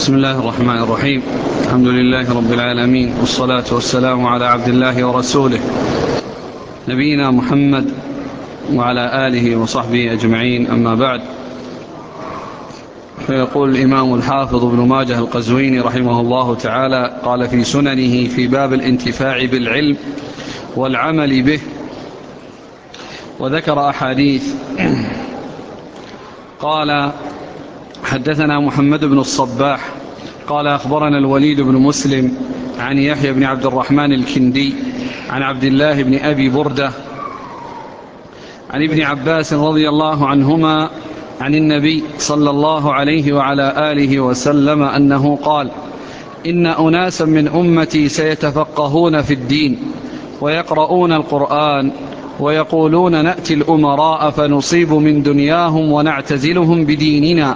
بسم الله الرحمن الرحيم. الحمد لله رب العالمين، والصلاة والسلام على عبد الله ورسوله نبينا محمد وعلى آله وصحبه أجمعين، أما بعد. فيقول الإمام الحافظ ابن ماجه القزويني رحمه الله تعالى: قال في سننه في باب الانتفاع بالعلم والعمل به، وذكر أحاديث. قال: حدثنا محمد بن الصباح قال أخبرنا الوليد بن مسلم عن يحيى بن عبد الرحمن الكندي عن عبد الله بن أبي بردة عن ابن عباس رضي الله عنهما عن النبي صلى الله عليه وعلى آله وسلم أنه قال: إن أناسا من أمتي سيتفقهون في الدين ويقرؤون القرآن ويقولون نأتي الأمراء فنصيب من دنياهم ونعتزلهم بديننا،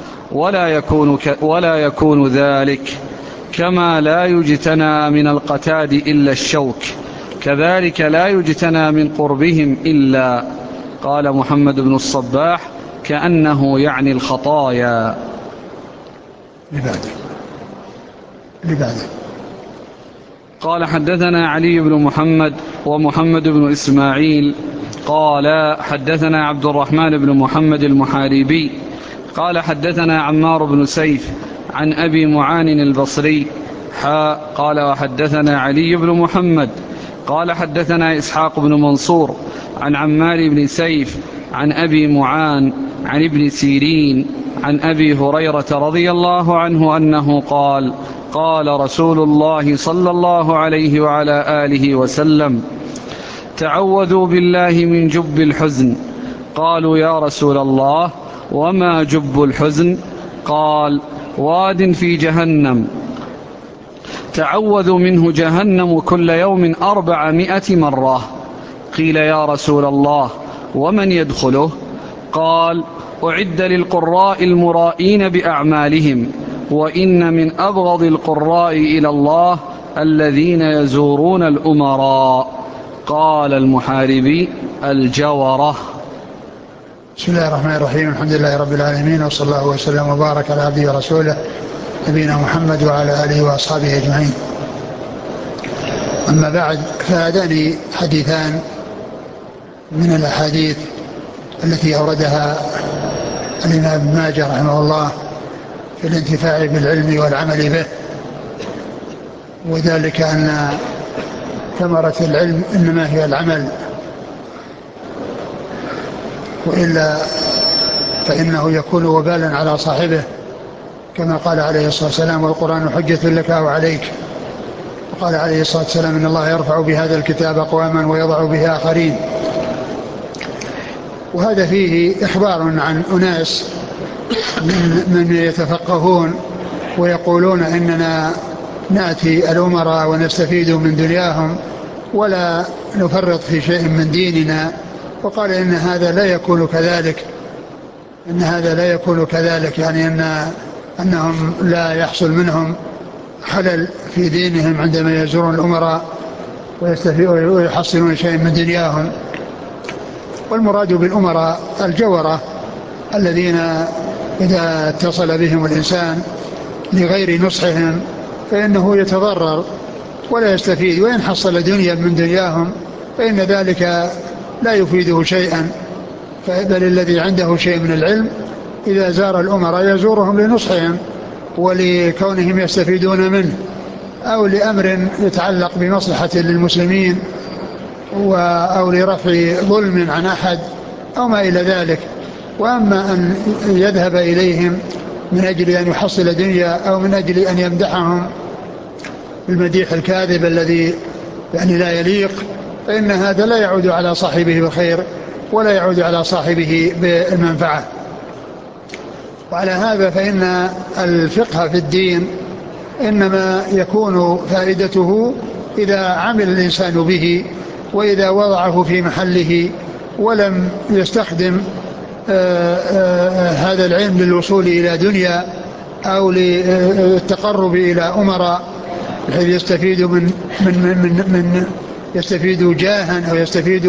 ولا يكون ذلك، كما لا يجتنى من القتاد إلا الشوك، كذلك لا يجتنى من قربهم إلا. قال محمد بن الصباح: كأنه يعني الخطايا. لبعده. قال: حدثنا علي بن محمد ومحمد بن إسماعيل قال: حدثنا عبد الرحمن بن محمد المحاربي قال: حدثنا عمار بن سيف عن أبي معان البصري قال: وحدثنا علي بن محمد قال: حدثنا إسحاق بن منصور عن عمار بن سيف عن أبي معان عن ابن سيرين عن أبي هريرة رضي الله عنه أنه قال: قال رسول الله صلى الله عليه وعلى آله وسلم: تعوذوا بالله من جب الحزن. قالوا: يا رسول الله، وما جب الحزن؟ قال: واد في جهنم تعوذ منه جهنم كل يوم 400 مرة. قيل: يا رسول الله، ومن يدخله؟ قال: أعد للقراء المرائين بأعمالهم، وإن من أبغض القراء إلى الله الذين يزورون الأمراء. قال المحاربي: الجورة. بسم الله الرحمن الرحيم. الحمد لله رب العالمين، وصلى الله وسلم وبارك على عبده ورسوله نبينا محمد وعلى آله وأصحابه أجمعين. أما بعد، فهذان حديثان من الأحاديث التي أوردها الإمام ابن ماجه رحمه الله في الانتفاع بالعلم والعمل به، وذلك أن ثمرة العلم إنما هي العمل، وإلا فإنه يكون وبالا على صاحبه، كما قال عليه الصلاة والسلام: والقرآن حجة لك أو عليك. وقال عليه الصلاة والسلام: إن الله يرفع بهذا الكتاب أقواما ويضع به آخرين. وهذا فيه إخبار عن أناس من يتفقهون ويقولون إننا نأتي الأمراء ونستفيد من دنياهم ولا نفرط في شيء من ديننا. وقال إن هذا لا يكون كذلك، يعني أنهم لا يحصل منهم خلل في دينهم عندما يزورون الأمراء ويحصلون شيء من دنياهم. والمراد بالأمراء الجورة، الذين إذا اتصل بهم الإنسان لغير نصحهم فإنه يتضرر ولا يستفيد، وإن حصل دنيا من دنياهم فإن ذلك لا يفيده شيئا. بل الذي عنده شيء من العلم إذا زار الأمراء يزورهم لنصحهم ولكونهم يستفيدون منه، أو لأمر يتعلق بمصلحة للمسلمين، أو لرفع ظلم عن أحد أو ما إلى ذلك. وأما أن يذهب إليهم من أجل أن يحصل دنيا أو من أجل أن يمدحهم بالمديح الكاذب الذي يعني لا يليق، فإن هذا لا يعود على صاحبه بالخير ولا يعود على صاحبه بالمنفعة. وعلى هذا فإن الفقه في الدين إنما يكون فائدته إذا عمل الإنسان به، وإذا وضعه في محله ولم يستخدم هذا العلم للوصول إلى دنيا أو للتقرب إلى أمراء بحيث يستفيد من يستفيد جاها أو يستفيد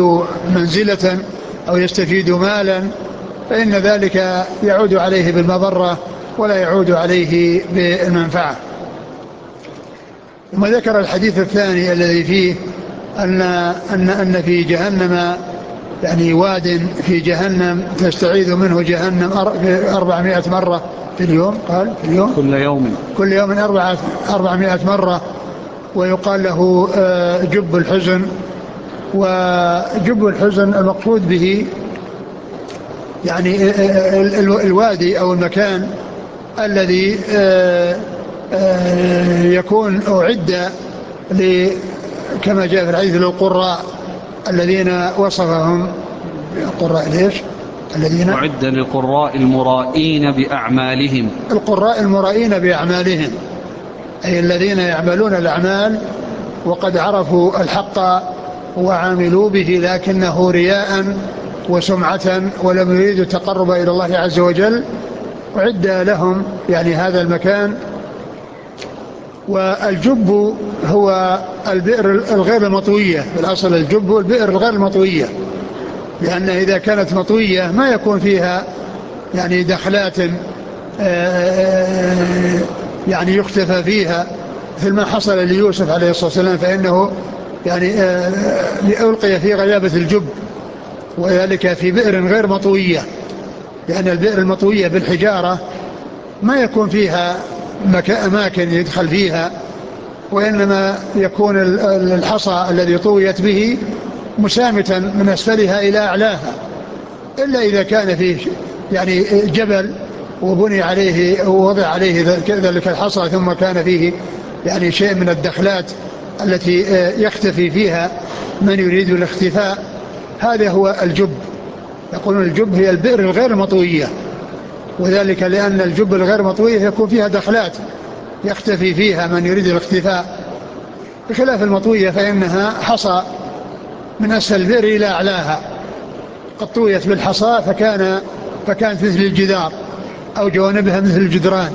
منزلة أو يستفيد مالا، فإن ذلك يعود عليه بالمضرة ولا يعود عليه بالمنفعة. ثم ذكر الحديث الثاني الذي فيه أن في جهنم يعني واد في جهنم تستعيذ منه جهنم 400 مرة في اليوم. قال في اليوم كل يوم 400 مرة. ويقال له جب الحزن. وجب الحزن المقصود به يعني الوادي أو المكان الذي يكون أعد كما جاء في الحديث للقراء الذين وصفهم القراء ليش الذين أعد للقراء المرائين بأعمالهم. القراء المرائين بأعمالهم أي الذين يعملون الأعمال وقد عرفوا الحق وعاملوا به لكنه رياء وسمعة ولم يريدوا التقرب إلى الله عز وجل. وعد لهم يعني هذا المكان. والجب هو البئر الغير المطوية. بالأصل الجب البئر الغير المطوية، لأن إذا كانت مطوية ما يكون فيها يعني دخلات يعني يختفى فيها مثل ما حصل ليوسف عليه الصلاة والسلام، فإنه يعني ألقي في غيابة الجب، وذلك في بئر غير مطوية، لأن البئر المطوية بالحجارة ما يكون فيها أماكن يدخل فيها، وإنما يكون الحصى الذي طويت به مسامتا من أسفلها إلى أعلاها، إلا إذا كان فيه يعني جبل وبني عليه ووضع عليه ذلك الحصى ثم كان فيه يعني شيء من الدخلات التي يختفي فيها من يريد الاختفاء. هذا هو الجب. يقولون الجب هي البئر الغير المطوية، وذلك لأن الجب الغير مطوية يكون فيها دخلات يختفي فيها من يريد الاختفاء، بخلاف المطوية فإنها حصى من أسفل البئر إلى أعلاها، قد طويت بالحصى فكانت مثل الجدار أو جوانبها مثل الجدران.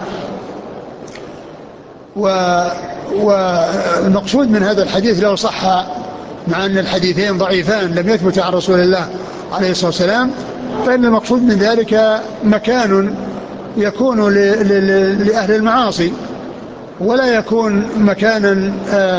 والمقصود من هذا الحديث لو صح، مع أن الحديثين ضعيفان لم يثبت عن رسول الله عليه الصلاة والسلام، فإن المقصود من ذلك مكان يكون لأهل المعاصي، ولا يكون مكانا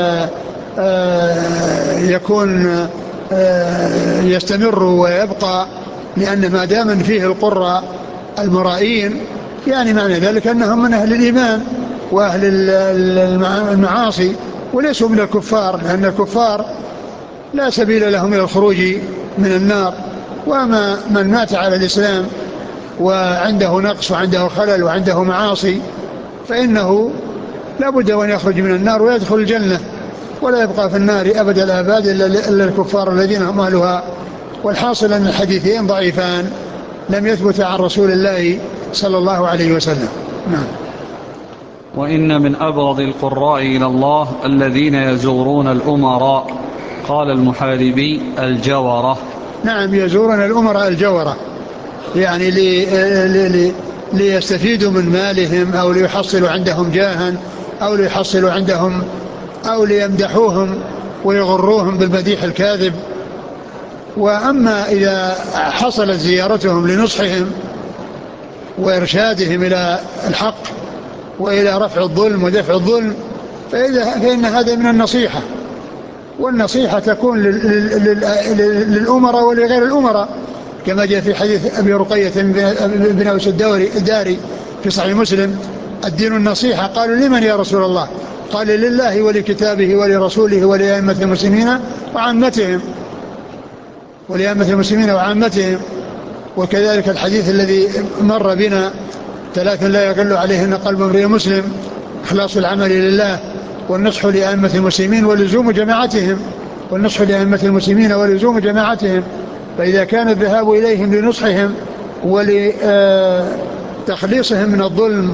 يكون يستمر ويبقى، لأن ما دام فيه القراء المرائين يعني معنى ذلك أنهم من أهل الإيمان وأهل المعاصي وليسوا من الكفار، لأن الكفار لا سبيل لهم إلى الخروج من النار. وأما من مات على الإسلام وعنده نقص وعنده خلل وعنده معاصي فإنه لا بد أن يخرج من النار ويدخل الجنة، ولا يبقى في النار أبد الآباد إلا الكفار الذين هم أهلها. والحاصل أن الحديثين ضعيفان لم يثبت عن رسول الله صلى الله عليه وسلم. نعم. وإن من أبغض القراء إلى الله الذين يزورون الأمراء. قال المحاربي الجورة. نعم، يزورون الأمراء الجورة، يعني ليستفيدوا من مالهم أو ليحصلوا عندهم جاها أو ليحصلوا عندهم أو ليمدحوهم ويغروهم بالمديح الكاذب. وأما إذا حصلت زيارتهم لنصحهم وإرشادهم إلى الحق وإلى رفع الظلم ودفع الظلم فإن هذا من النصيحة، والنصيحة تكون للأمراء ولغير الأمراء، كما جاء في حديث أبي رقية بن أوس الداري في صحيح مسلم: الدين النصيحة. قالوا: لمن يا رسول الله؟ قال: لله ولكتابه ولرسوله ولأئمة المسلمين وعامتهم. وكذلك الحديث الذي مر بنا: 3 لا يغل عليهن قلب امرئ مسلم: إخلاص العمل لله، والنصح لأئمة المسلمين ولزوم جماعتهم. فإذا كان الذهاب إليهم لنصحهم ولتخليصهم من الظلم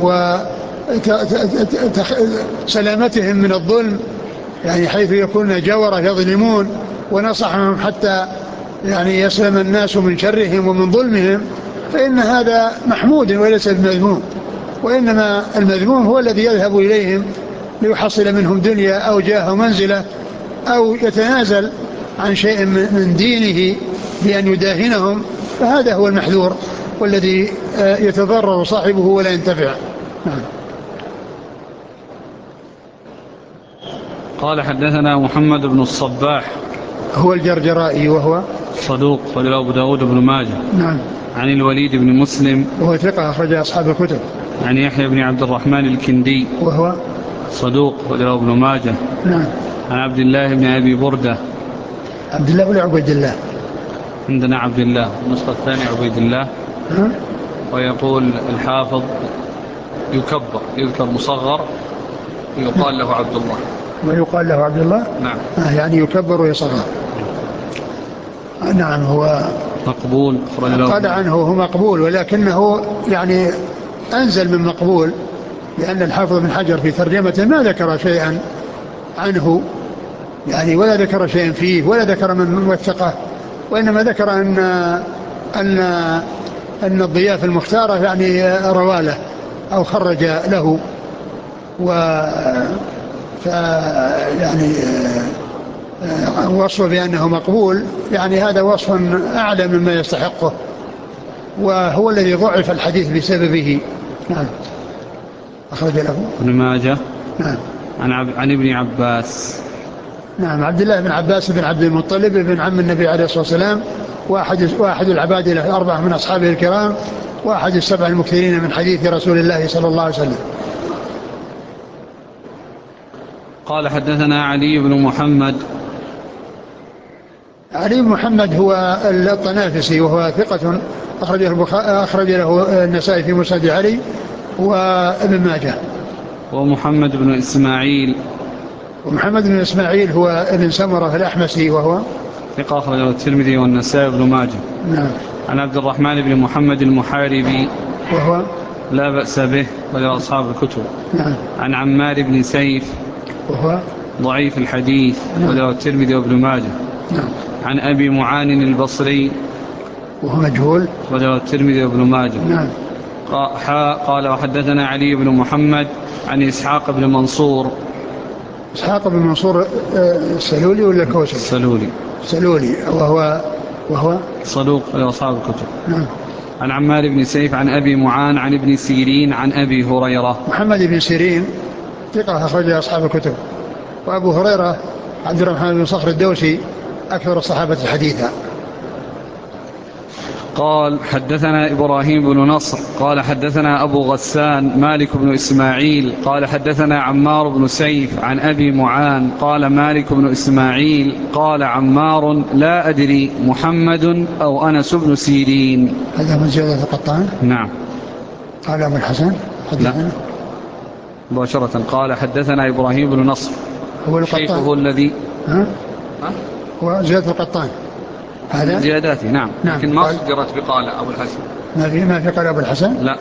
وسلامتهم من الظلم، يعني حيث يكون جورة يظلمون، ونصحهم حتى يعني يسلم الناس من شرهم ومن ظلمهم، فإن هذا محمود وليس بمذموم. وإنما المذموم هو الذي يذهب إليهم ليحصل منهم دنيا أو جاه منزلة، أو يتنازل عن شيء من دينه بأن يداهنهم، فهذا هو المحذور والذي يتضرر صاحبه ولا ينتفع. نعم. قال حدثنا محمد بن الصباح هو الجرجرائي وهو صدوق وله أبو داود بن ماجه. نعم. عن الوليد بن مسلم وهو ثقة أخرج أصحاب الكتب. عن يحيى بن عبد الرحمن الكندي وهو صدوق وله ابن ماجه. نعم. عن عبد الله بن أبي بردة. عبد الله ولا عبيد الله؟ عندنا عبد الله، النسخة الثانية عبيد الله. ويقول الحافظ يكبر، يذكر مصغر ويقال له عبد الله. ويقال له عبد الله. نعم. يعني يكبر ويصغر. نعم. هو مقبول قال عنه هو مقبول، ولكنه يعني أنزل من مقبول، لأن الحافظ بن حجر في ترجمته ما ذكر شيئا عنه يعني، ولا ذكر شيئا فيه، ولا ذكر من وثقه، وإنما ذكر أن أن الضياف المختارة يعني رواله أو خرج له، و يعني وصفه بأنه مقبول، يعني هذا وصف أعلى مما يستحقه، وهو الذي ضعف الحديث بسببه. نعم. أخرج له ابن ماجه. نعم. عن ابن عباس. نعم. عبد الله بن عباس بن عبد المطلب بن عم النبي عليه الصلاة والسلام، واحد العباد الأربعة من أصحابه الكرام، واحد السبع المكثرين من حديث رسول الله صلى الله عليه وسلم. قال حدثنا علي بن محمد. علي بن محمد هو الطنافسي، وهو ثقة أخرج له النسائي في مسند علي وابن ماجه. ومحمد بن إسماعيل. ومحمد بن إسماعيل هو ابن سمرة الأحمسي، وهو ثقة أخرجه الترمذي والنسائي وابن ماجه. نعم. عن عبد الرحمن بن محمد المحاربي، وهو لا بأس به وله أصحاب الكتب. نعم. عن عمار بن سيف، وهو ضعيف الحديث، نعم. وله الترمذي وابن ماجه. نعم. عن أبي معان البصري، وهو مجهول، وله الترمذي وابن ماجه. نعم. قال وحدثنا علي بن محمد عن إسحاق بن منصور. إسحاق بن منصور السلولي ولا الكوسي؟ السلولي وهو صدوق لأصحاب الكتب. نعم. عن عمار بن سيف عن أبي معان عن ابن سيرين عن أبي هريرة. محمد بن سيرين ثقة أخرج أصحاب الكتب. وأبو هريرة عبد الرحمن بن صخر الدوسي أكثر الصحابة حديثا. قال حدثنا إبراهيم بن نصر قال حدثنا أبو غسان مالك بن إسماعيل قال حدثنا عمار بن سيف عن أبي معان قال مالك بن إسماعيل قال عمار لا أدري محمد أو أنس بن سيرين. هذا من زيادة القطان؟ نعم. قال أبو الحسن حدثنا مباشرة قال حدثنا إبراهيم بن نصر هو القطان شيخه الذي هو زيادة القطان هذا زياداتي. نعم. لكن ما صدرت بقال أبو الحسن، ما في قال أبو الحسن، لا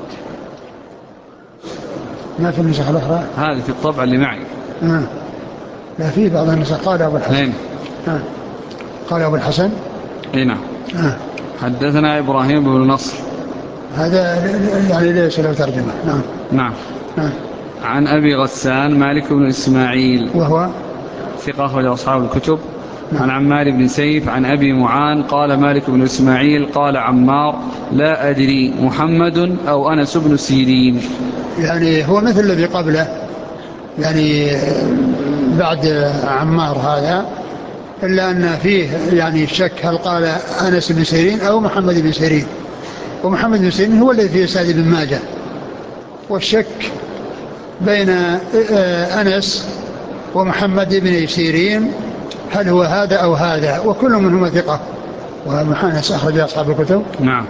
ما في النسخة الأخرى، هذه في الطبع اللي معي. لا في بعض النسخ قال أبو الحسن. قال أبو الحسن. نعم. حدثنا إبراهيم بن نصر، هذا يعني ليس له ترجمة. نعم. عن أبي غسان مالك بن إسماعيل وهو ثقة أخرج أصحاب الكتب. عن عمار بن سيف عن أبي معان قال مالك بن إسماعيل قال عمار لا أدري محمد أو أنس بن سيرين. يعني هو مثل الذي قبله، يعني بعد عمار هذا، إلا أن فيه يعني الشك هل قال أنس بن سيرين أو محمد بن سيرين، ومحمد بن سيرين هو الذي في إسناد ابن ماجه، والشك بين أنس ومحمد بن سيرين هل هو هذا أو هذا، وكل منهما ثقة، وأنس أخرج أصحاب الكتب. نعم.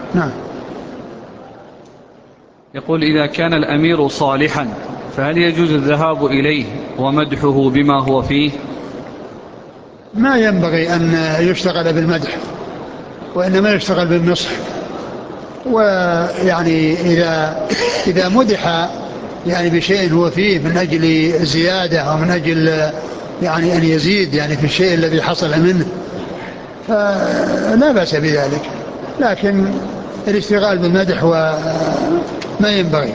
يقول إذا كان الأمير صالحا فهل يجوز الذهاب إليه ومدحه بما هو فيه؟ ما ينبغي أن يشتغل بالمدح، وإنما يشتغل بالنصح. ويعني إذا مدح يعني بشيء هو فيه من أجل زيادة أو من أجل يعني أن يزيد يعني في الشيء الذي حصل منه فلا بأس بذلك، لكن الاشتغال بالمدح وما ينبغي.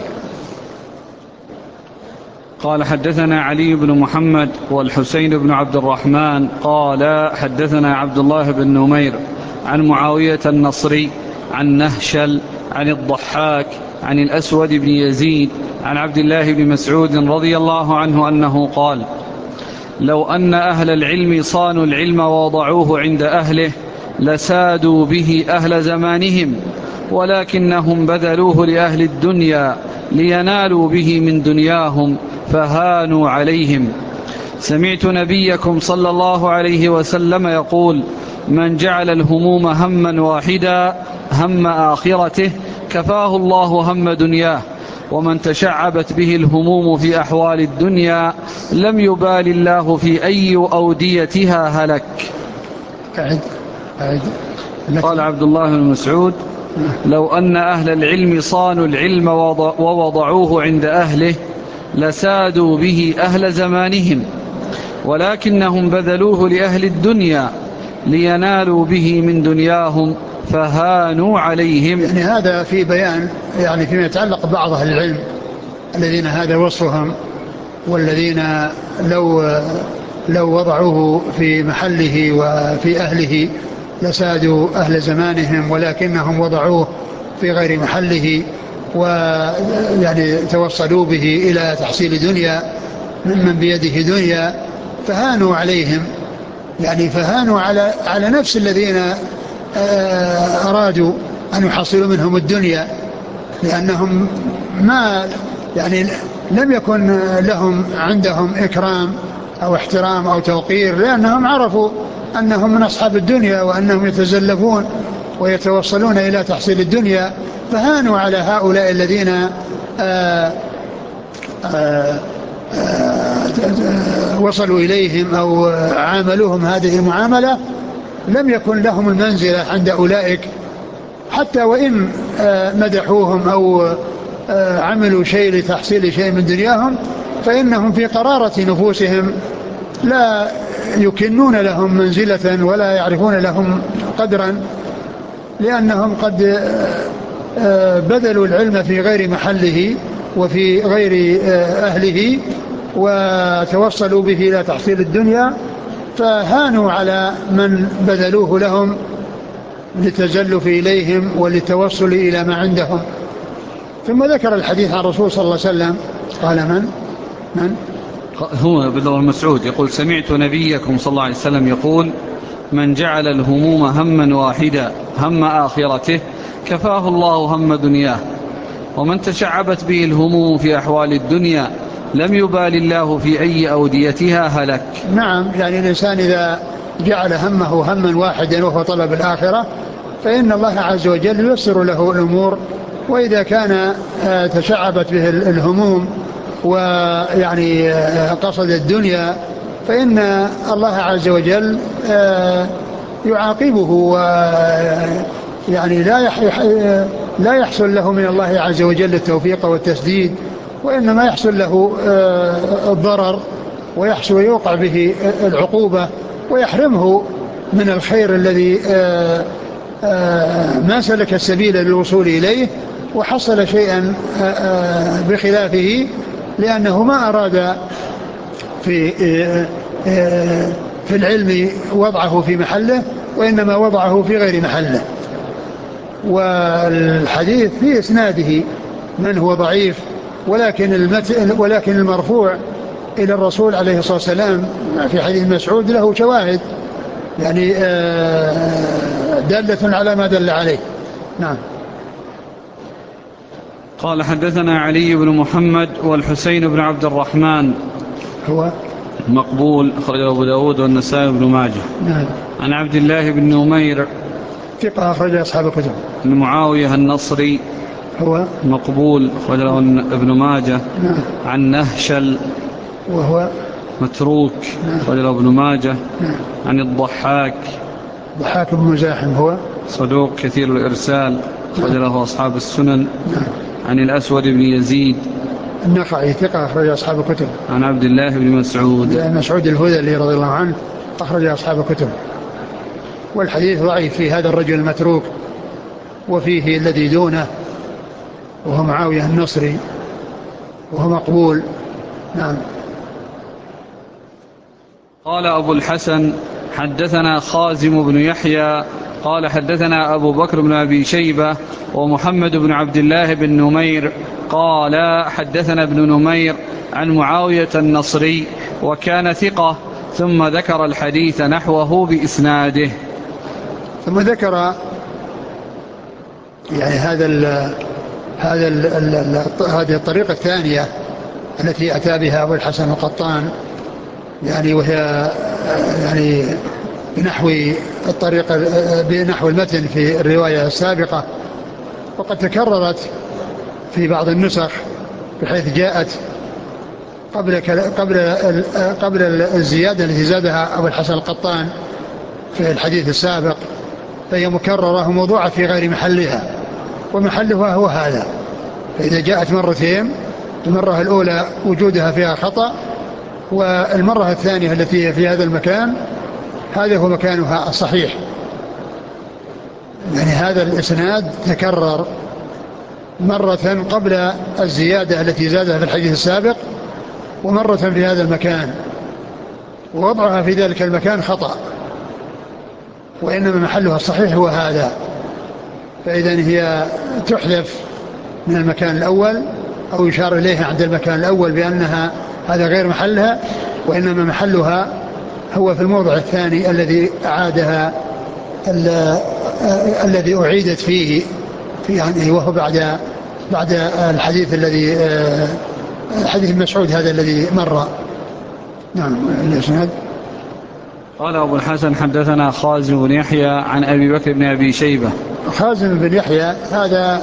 قال حدثنا علي بن محمد والحسين بن عبد الرحمن قال حدثنا عبد الله بن نمير عن معاوية النصري عن نهشل عن الضحاك عن الأسود بن يزيد عن عبد الله بن مسعود رضي الله عنه أنه قال: لو أن أهل العلم صانوا العلم ووضعوه عند أهله لسادوا به أهل زمانهم، ولكنهم بذلوه لأهل الدنيا لينالوا به من دنياهم فهانوا عليهم. سمعت نبيكم صلى الله عليه وسلم يقول: من جعل الهموم هما واحدا هم آخرته كفاه الله هم دنياه، ومن تشعبت به الهموم في أحوال الدنيا لم يبال الله في أي أوديتها هلك. قال عبد الله بن مسعود: لو أن أهل العلم صانوا العلم ووضعوه عند أهله لسادوا به أهل زمانهم، ولكنهم بذلوه لأهل الدنيا لينالوا به من دنياهم فهانوا عليهم. يعني هذا في بيان يعني فيما يتعلق ببعض أهل العلم الذين هذا وصفهم، والذين لو وضعوه في محله وفي أهله لسادوا أهل زمانهم، ولكنهم وضعوه في غير محله ويعني توصلوا به إلى تحصيل دنيا ممن بيده دنيا فهانوا عليهم، يعني فهانوا على نفس الذين أرادوا أن يحصلوا منهم الدنيا، لأنهم ما يعني لم يكن لهم عندهم إكرام أو احترام أو توقير، لأنهم عرفوا أنهم من أصحاب الدنيا وأنهم يتزلفون ويتوصلون إلى تحصيل الدنيا، فهانوا على هؤلاء الذين وصلوا إليهم أو عاملوهم هذه المعاملة. لم يكن لهم المنزلة عند أولئك حتى وإن مدحوهم أو عملوا شيء لتحصيل شيء من دنياهم، فإنهم في قرارة نفوسهم لا يكنون لهم منزلة ولا يعرفون لهم قدرا، لأنهم قد بذلوا العلم في غير محله وفي غير أهله وتوصلوا به إلى تحصيل الدنيا، فهانوا على من بذلوه لهم للتزلف إليهم وللتوصل إلى ما عندهم. ثم ذكر الحديث عن الرسول صلى الله عليه وسلم قال من هو ابن مسعود يقول: سمعت نبيكم صلى الله عليه وسلم يقول: من جعل الهموم هما واحدا هم آخرته كفاه الله هم دنياه، ومن تشعبت به الهموم في أحوال الدنيا لم يبال الله في أي أوديتها هلك. نعم، يعني الإنسان إذا جعل همه هما واحدا وهو طلب الآخرة فإن الله عز وجل ييسر له الأمور، وإذا كان تشعبت به الهموم ويعني قصد الدنيا فإن الله عز وجل يعاقبه، ويعني لا يحصل له من الله عز وجل التوفيق والتسديد، وإنما يحصل له الضرر ويحصل ويوقع به العقوبة ويحرمه من الخير الذي ما سلك السبيل للوصول إليه وحصل شيئا بخلافه، لأنه ما أراد في العلم وضعه في محله وإنما وضعه في غير محله. والحديث في إسناده من هو ضعيف، ولكن المرفوع إلى الرسول عليه الصلاة والسلام في حديث مسعود له شواهد يعني دالة على ما دل عليه. نعم. قال: حدثنا علي بن محمد والحسين بن عبد الرحمن هو مقبول، أخرجه أبو داود والنسائي بن ماجه. نعم. عن عبد الله بن نمير ثقة أخرج أصحاب الكتب. معاوية النصري هو مقبول، أخرجه ابن ماجه. نعم. عن نهشل وهو متروك، أخرجه ابن ماجه. نعم. عن الضحاك بن مزاحم هو صدوق كثير الإرسال، أخرجه أصحاب السنن. نعم. عن الأسود بن يزيد النخعي ثقة أخرج أصحاب الكتب. عن عبد الله بن مسعود الهذلي رضي الله عنه أخرج أصحاب الكتب. والحديث ضعيف في هذا الرجل المتروك، وفيه الذي دونه وهو معاوية النصري وهو مقبول. نعم. قال أبو الحسن: حدثنا خازم بن يحيى قال حدثنا أبو بكر بن أبي شيبة ومحمد بن عبد الله بن نمير قال حدثنا ابن نمير عن معاوية النصري وكان ثقة، ثم ذكر الحديث نحوه بإسناده. ثم ذكر يعني هذه الطريقة الثانية التي أتى بها أبو الحسن القطان، يعني وهي يعني بنحو المتن في الرواية السابقة، وقد تكررت في بعض النسخ بحيث جاءت قبل الزيادة التي زادها أبو الحسن القطان في الحديث السابق، فهي مكررة وموضوعة في غير محلها، ومحلها هو هذا. فإذا جاءت مرتين، المرة الأولى وجودها فيها خطأ، والمرة الثانية التي هي في هذا المكان هذا هو مكانها الصحيح. يعني هذا الإسناد تكرر مرة قبل الزيادة التي زادها في الحديث السابق، ومرة في هذا المكان، ووضعها في ذلك المكان خطأ، وإنما محلها الصحيح هو هذا. فإذا هي تحذف من المكان الأول، أو يشار إليها عند المكان الأول بأنها هذا غير محلها، وإنما محلها هو في الموضع الثاني الذي أعادها الذي أعيدت فيه يعني، وهو بعد الحديث الذي حديث مسعود هذا الذي مر. نعم. الإسناد قال أبو الحسن حدثنا خازم بن يحيى عن أبي بكر بن أبي شيبة. خازم بن يحيى هذا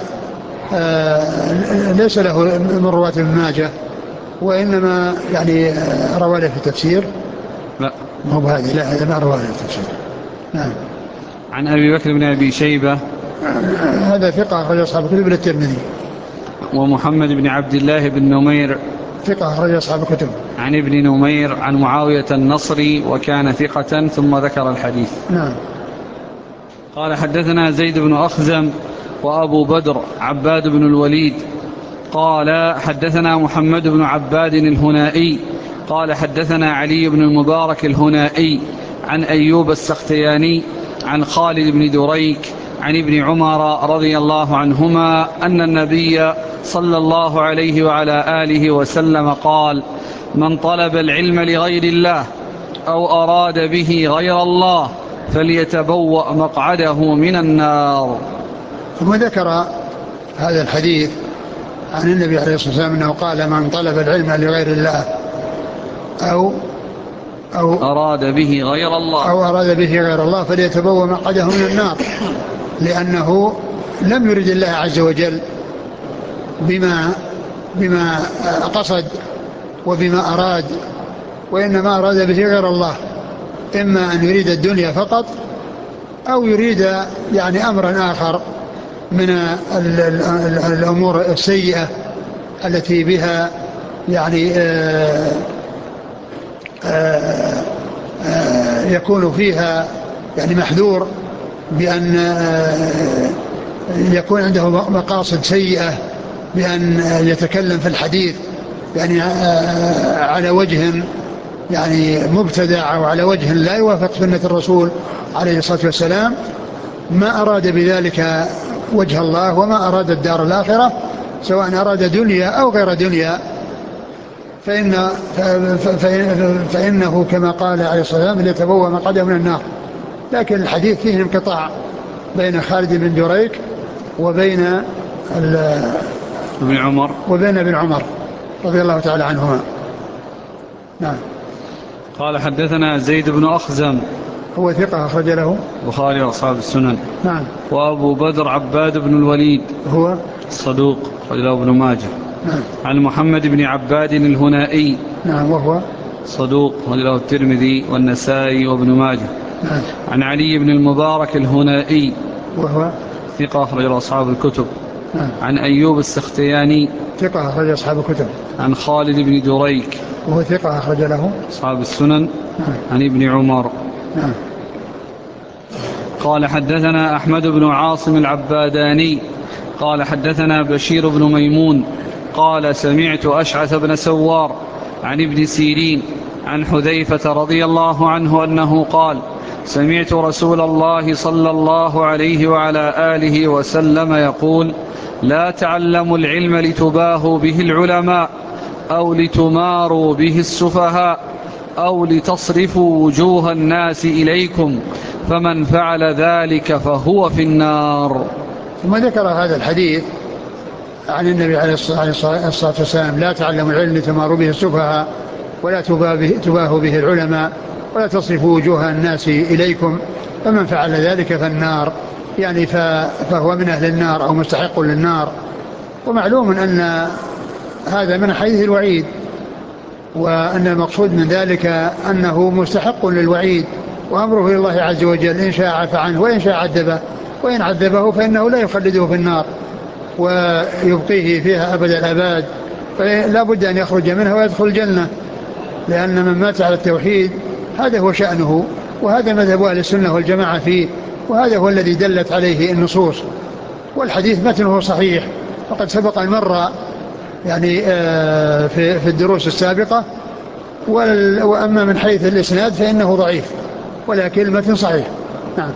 ليس له من رواة ابن ماجه، وإنما يعني رواه في التفسير. لا مو بهذه، لا هذا ما رواه في التفسير. نعم. عن أبي بكر بن أبي شيبة هذا ثقة أخرج أصحاب الكتب إلا الترمذي. ومحمد بن عبد الله بن نمير ثقة أخرج أصحاب الكتب. عن ابن نمير عن معاوية النصري وكان ثقة، ثم ذكر الحديث. نعم. قال حدثنا زيد بن أخزم وأبو بدر عباد بن الوليد قال حدثنا محمد بن عباد الهنائي قال حدثنا علي بن المبارك الهنائي عن أيوب السختياني عن خالد بن دريك عن ابن عمر رضي الله عنهما أن النبي صلى الله عليه وعلى آله وسلم قال: من طلب العلم لغير الله أو أراد به غير الله فليتبوأ مقعده من النار. ثم ذكر هذا الحديث عن النبي عليه الصلاة والسلام أنه قال: من طلب العلم لغير الله أو أراد به غير الله فليتبوأ مقعده من النار، لأنه لم يرد الله عز وجل بما قصد وبما أراد، وإنما أراد به غير الله، إما أن يريد الدنيا فقط، أو يريد يعني أمرا آخر من الأمور السيئة التي بها يعني يكون فيها يعني محذور بأن يكون عنده مقاصد سيئة، بأن يتكلم في الحديث يعني على وجه يعني مبتدع، أو على وجه لا يوافق سنة الرسول عليه الصلاة والسلام. ما أراد بذلك وجه الله، وما أراد الدار الآخرة، سواء أراد دنيا أو غير دنيا، فإنه كما قال عليه الصلاة والسلام: ليتبوأ مقعده من النار. لكن الحديث فيه انقطاع بين خالد بن دريك وبين ابن عمر رضي الله تعالى عنهما. نعم. قال حدثنا زيد بن أخزم هو ثقة أخرج له البخاري وأصحاب السنن. نعم. وأبو بدر عباد بن الوليد هو صدوق أخرج له ابن ماجه. نعم. عن محمد بن عباد الهنائي نعم، وهو صدوق أخرج له الترمذي والنسائي وابن ماجه. نعم. عن علي بن المبارك الهنائي وهو ثقة أخرج له أصحاب الكتب. نعم. عن أيوب السختياني ثقة أخرج أصحاب الكتب. عن خالد بن دريك وهو ثقة أخرج له أصحاب السنن. نعم. عن ابن عمر. نعم. قال حدثنا أحمد بن عاصم العباداني قال حدثنا بشير بن ميمون قال سمعت أشعث بن سوار عن ابن سيرين عن حذيفة رضي الله عنه أنه قال: سمعت رسول الله صلى الله عليه وعلى آله وسلم يقول: لا تعلموا العلم لتباهوا به العلماء أو لتماروا به السفهاء أو لتصرفوا وجوه الناس إليكم، فمن فعل ذلك فهو في النار. ثم ذكر هذا الحديث عن النبي عليه الصلاة والسلام: لا تعلموا العلم لتماروا به السفهاء ولا تباهوا به العلماء ولا تصرفوا وجوه الناس إليكم، فمن فعل ذلك فالنار، يعني فهو من أهل النار أو مستحق للنار. ومعلوم أن هذا من حيث الوعيد، وأن المقصود من ذلك أنه مستحق للوعيد، وأمره إلى الله عز وجل، إن شاء عفى عنه وإن شاء عذبه، وإن عذبه فإنه لا يخلده في النار ويبقيه فيها أبد الأباد، فلا بد أن يخرج منها ويدخل الجنة، لأن من مات على التوحيد هذا هو شأنه، وهذا مذهب أهل السنة والجماعة فيه، وهذا هو الذي دلت عليه النصوص. والحديث متنه صحيح، وقد سبق أن مر يعني في الدروس السابقة. وأما من حيث الإسناد فإنه ضعيف، ولكن المتن صحيح. نعم.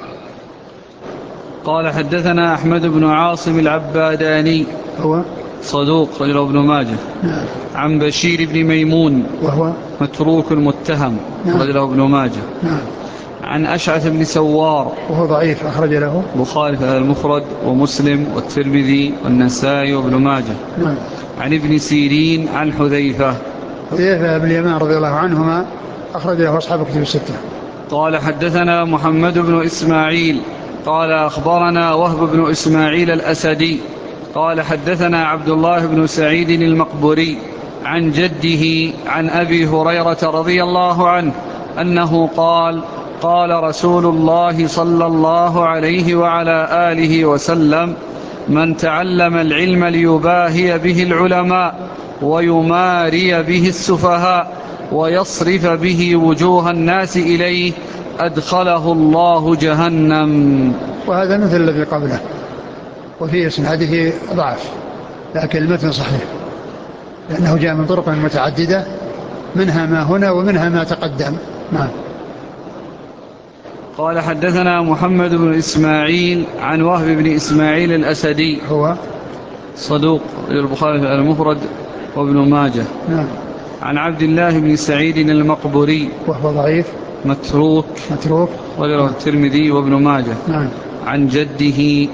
قال: حدثنا أحمد بن عاصم العباداني هو صدوق رجل ابن ماجه. نعم. عن بشير بن ميمون وهو متروك متهم. نعم. رجل ابن ماجه. نعم. عن أشعث بن سوار وهو ضعيف، أخرج له البخاري في المفرد ومسلم والترمذي والنسائي وابن ماجه. نعم. عن ابن سيرين عن حذيفة بن اليمان رضي الله عنهما، أخرج له أصحاب كتب الستة. قال: حدثنا محمد بن إسماعيل قال: أخبرنا وهب بن إسماعيل الأسدي قال: حدثنا عبد الله بن سعيد المقبري عن جده عن أبي هريرة رضي الله عنه أنه قال: قال رسول الله صلى الله عليه وعلى آله وسلم: من تعلم العلم ليباهي به العلماء ويماري به السفهاء ويصرف به وجوه الناس إليه أدخله الله جهنم. وهذا مثل الذي قبله، وفي إسناده ضعف، لكن المتن صحيح، لأنه جاء من طرق متعددة، منها ما هنا ومنها ما تقدم. نعم. قال: حدثنا محمد بن إسماعيل عن وهب بن إسماعيل الأسدي هو صدوق البخاري في المفرد وابن ماجه. نعم. عن عبد الله بن سعيد المقبري وهو ضعيف متروك وغيره الترمذي وابن ماجه. نعم. عن جده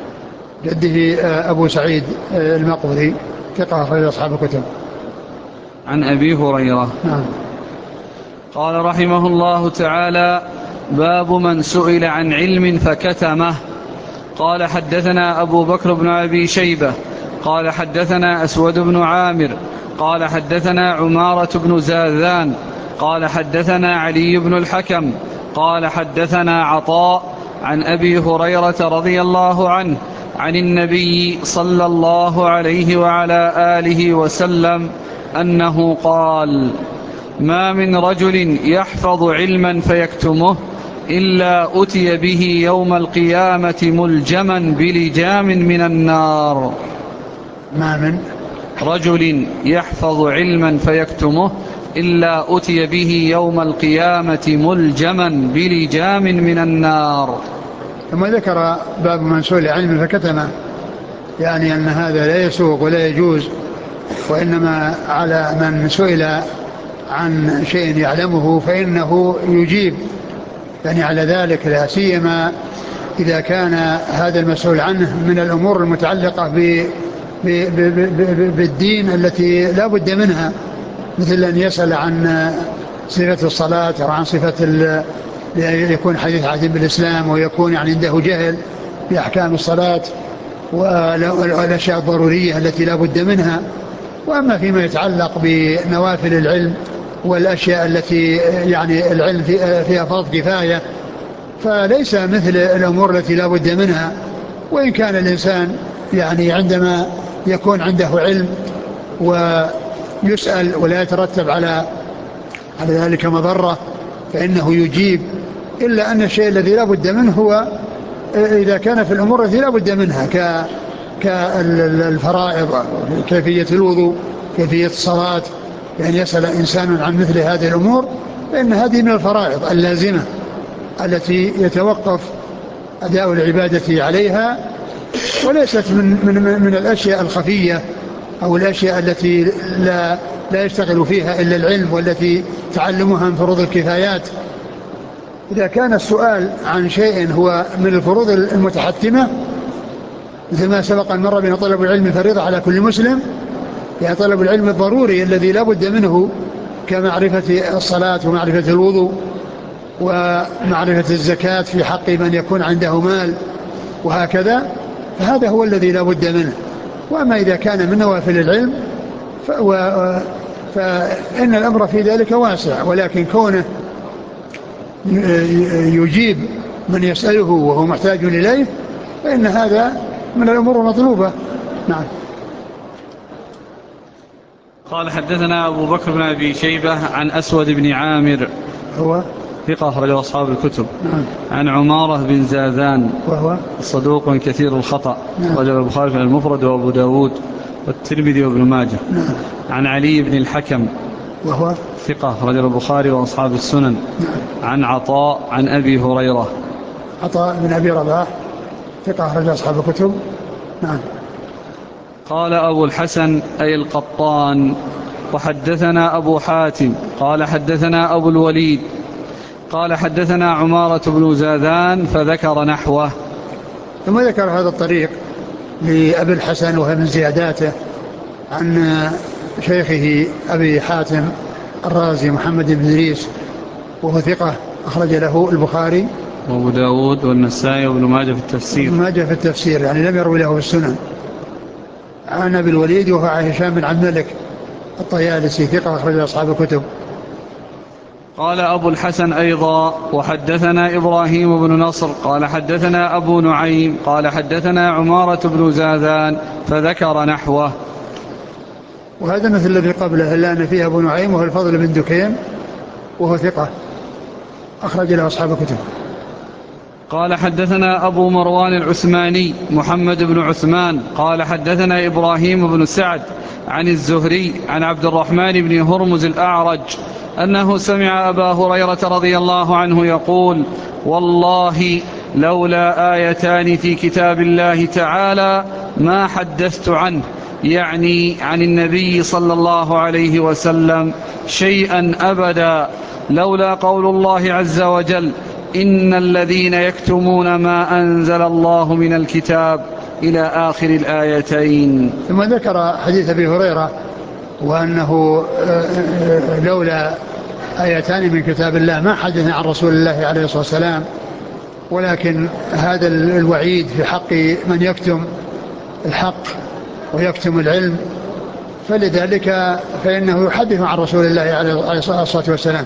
أبو سعيد المقبري ثقة أخرج أصحاب الكتب. عن أبي هريرة. نعم. قال رحمه الله تعالى: باب من سئل عن علم فكتمه. قال: حدثنا أبو بكر بن أبي شيبة قال: حدثنا أسود بن عامر قال: حدثنا عمارة بن زاذان قال: حدثنا علي بن الحكم قال: حدثنا عطاء عن أبي هريرة رضي الله عنه عن النبي صلى الله عليه وعلى آله وسلم أنه قال: ما من رجل يحفظ علما فيكتمه إلا أتي به يوم القيامة ملجما بلجام من النار. ما من رجل يحفظ علما فيكتمه إلا أتي به يوم القيامة ملجما بلجام من النار. ثم ذكر باب من سئل علم فكتمه، يعني أن هذا لا يسوق ولا يجوز، وإنما على من سئل عن شيء يعلمه فإنه يجيب يعني على ذلك، لا سيما إذا كان هذا المسؤول عنه من الأمور المتعلقة بالدين التي لا بد منها، مثل أن يسأل عن صفة الصلاة أو عن صفة يكون حديث عهد بالإسلام، ويكون يعني عنده جهل بأحكام الصلاة والأشياء الضرورية التي لا بد منها. وأما فيما يتعلق بنوافل العلم والأشياء التي يعني العلم فيها فرض كفاية، فليس مثل الأمور التي لا بد منها. وإن كان الإنسان يعني عندما يكون عنده علم ويسأل ولا يترتب على ذلك مضرة فإنه يجيب، إلا أن الشيء الذي لا بد منه هو إذا كان في الأمور التي لا بد منها كالفرائض، كيفية الوضوء، كيفية الصلاة، يعني يسأل إنسان عن مثل هذه الأمور، فإن هذه من الفرائض اللازمة التي يتوقف أداء العبادة عليها، وليست من الأشياء الخفية أو الأشياء التي لا يشتغل فيها إلا العلم، والتي تعلمها من فروض الكفايات. إذا كان السؤال عن شيء هو من الفروض المتحتمة، مثل ما سبق أن مر بنا طلب العلم فريضة على كل مسلم، يعني طلب العلم الضروري الذي لا بد منه، كمعرفة الصلاة ومعرفة الوضوء ومعرفة الزكاة في حق من يكون عنده مال وهكذا، فهذا هو الذي لا بد منه. وأما إذا كان من نوافل العلم فإن الأمر في ذلك واسع، ولكن كونه يجيب من يسأله وهو محتاج إليه فإن هذا من الأمور المطلوبة. نعم. قال حدثنا أبو بكر بن أبي شيبة عن أسود بن عامر هو ثقة أخرجه أصحاب الكتب. نعم. عن عمارة بن زاذان وهو صدوق كثير الخطأ، نعم. رجل البخاري في المفرد وأبو داود والترمذي وابن ماجه. نعم. عن علي بن الحكم وهو ثقة، رجل البخاري وأصحاب السنن. نعم. عن عطاء عن أبي هريرة. عطاء بن أبي رباح ثقة أخرج أصحاب الكتب. نعم. قال أبو الحسن أي القطان: وحدثنا أبو حاتم قال حدثنا أبو الوليد قال حدثنا عمارة بن زاذان فذكر نحوه. ثم ذكر هذا الطريق لأبي الحسن وهي من زياداته عن شيخه أبي حاتم الرازي محمد بن إدريس، وهو ثقة أخرج له البخاري وأبو داود والنسائي وابن ماجه في التفسير. ابن ماجه في التفسير، يعني لم يروي له في السنن. عن أبي الوليد وهو هشام بن عبد الملك الطيالسي ثقة أخرج أصحاب الكتب. قال أبو الحسن أيضا: وحدثنا إبراهيم بن نصر قال حدثنا أبو نعيم قال حدثنا عمارة بن زاذان فذكر نحوه. وهذا مثل الذي قبله، إلا أن فيه أبو نعيم وهو الفضل بن دكين وهو ثقة أخرج له أصحاب الكتب. قال حدثنا أبو مروان العثماني محمد بن عثمان قال حدثنا إبراهيم بن سعد عن الزهري عن عبد الرحمن بن هرمز الأعرج أنه سمع أبا هريرة رضي الله عنه يقول: والله لولا آيتان في كتاب الله تعالى ما حدثت عنه، يعني عن النبي صلى الله عليه وسلم، شيئا أبدا، لولا قول الله عز وجل: إن الذين يكتمون ما أنزل الله من الكتاب، إلى آخر الآيتين. ثم ذكر حديث أبي هريرة وأنه لولا آيتان من كتاب الله ما حدث عن رسول الله عليه الصلاة والسلام، ولكن هذا الوعيد في حق من يكتم الحق ويكتم العلم، فلذلك فإنه يحدث عن رسول الله عليه الصلاة والسلام.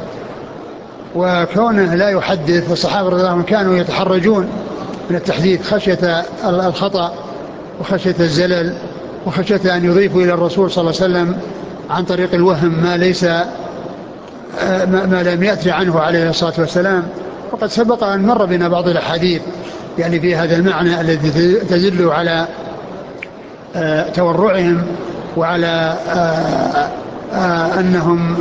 وكونه لا يحدث، الصحابة رضي الله عنهم كانوا يتحرجون من التحديث خشية الخطأ وخشية الزلل وخشية أن يضيفوا إلى الرسول صلى الله عليه وسلم عن طريق الوهم ما لم يأتي عنه عليه الصلاة والسلام. وقد سبق أن مر بنا بعض الأحاديث يعني في هذا المعنى الذي تدل على تورعهم وعلى أنهم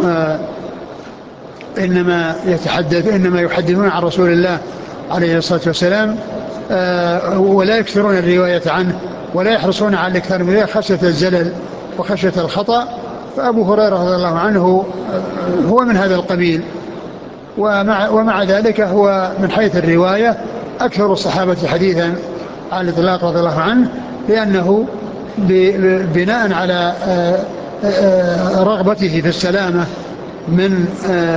إنما يحدثون عن رسول الله عليه الصلاة والسلام، ولا يكثرون الرواية عنه ولا يحرصون على الإكثار من الرواية خشية الزلل وخشية الخطأ. فأبو هريرة رضي الله عنه هو من هذا القبيل، ومع ذلك هو من حيث الرواية أكثر الصحابة حديثا على الإطلاق رضي الله عنه، لأنه بناء على رغبته في السلامة من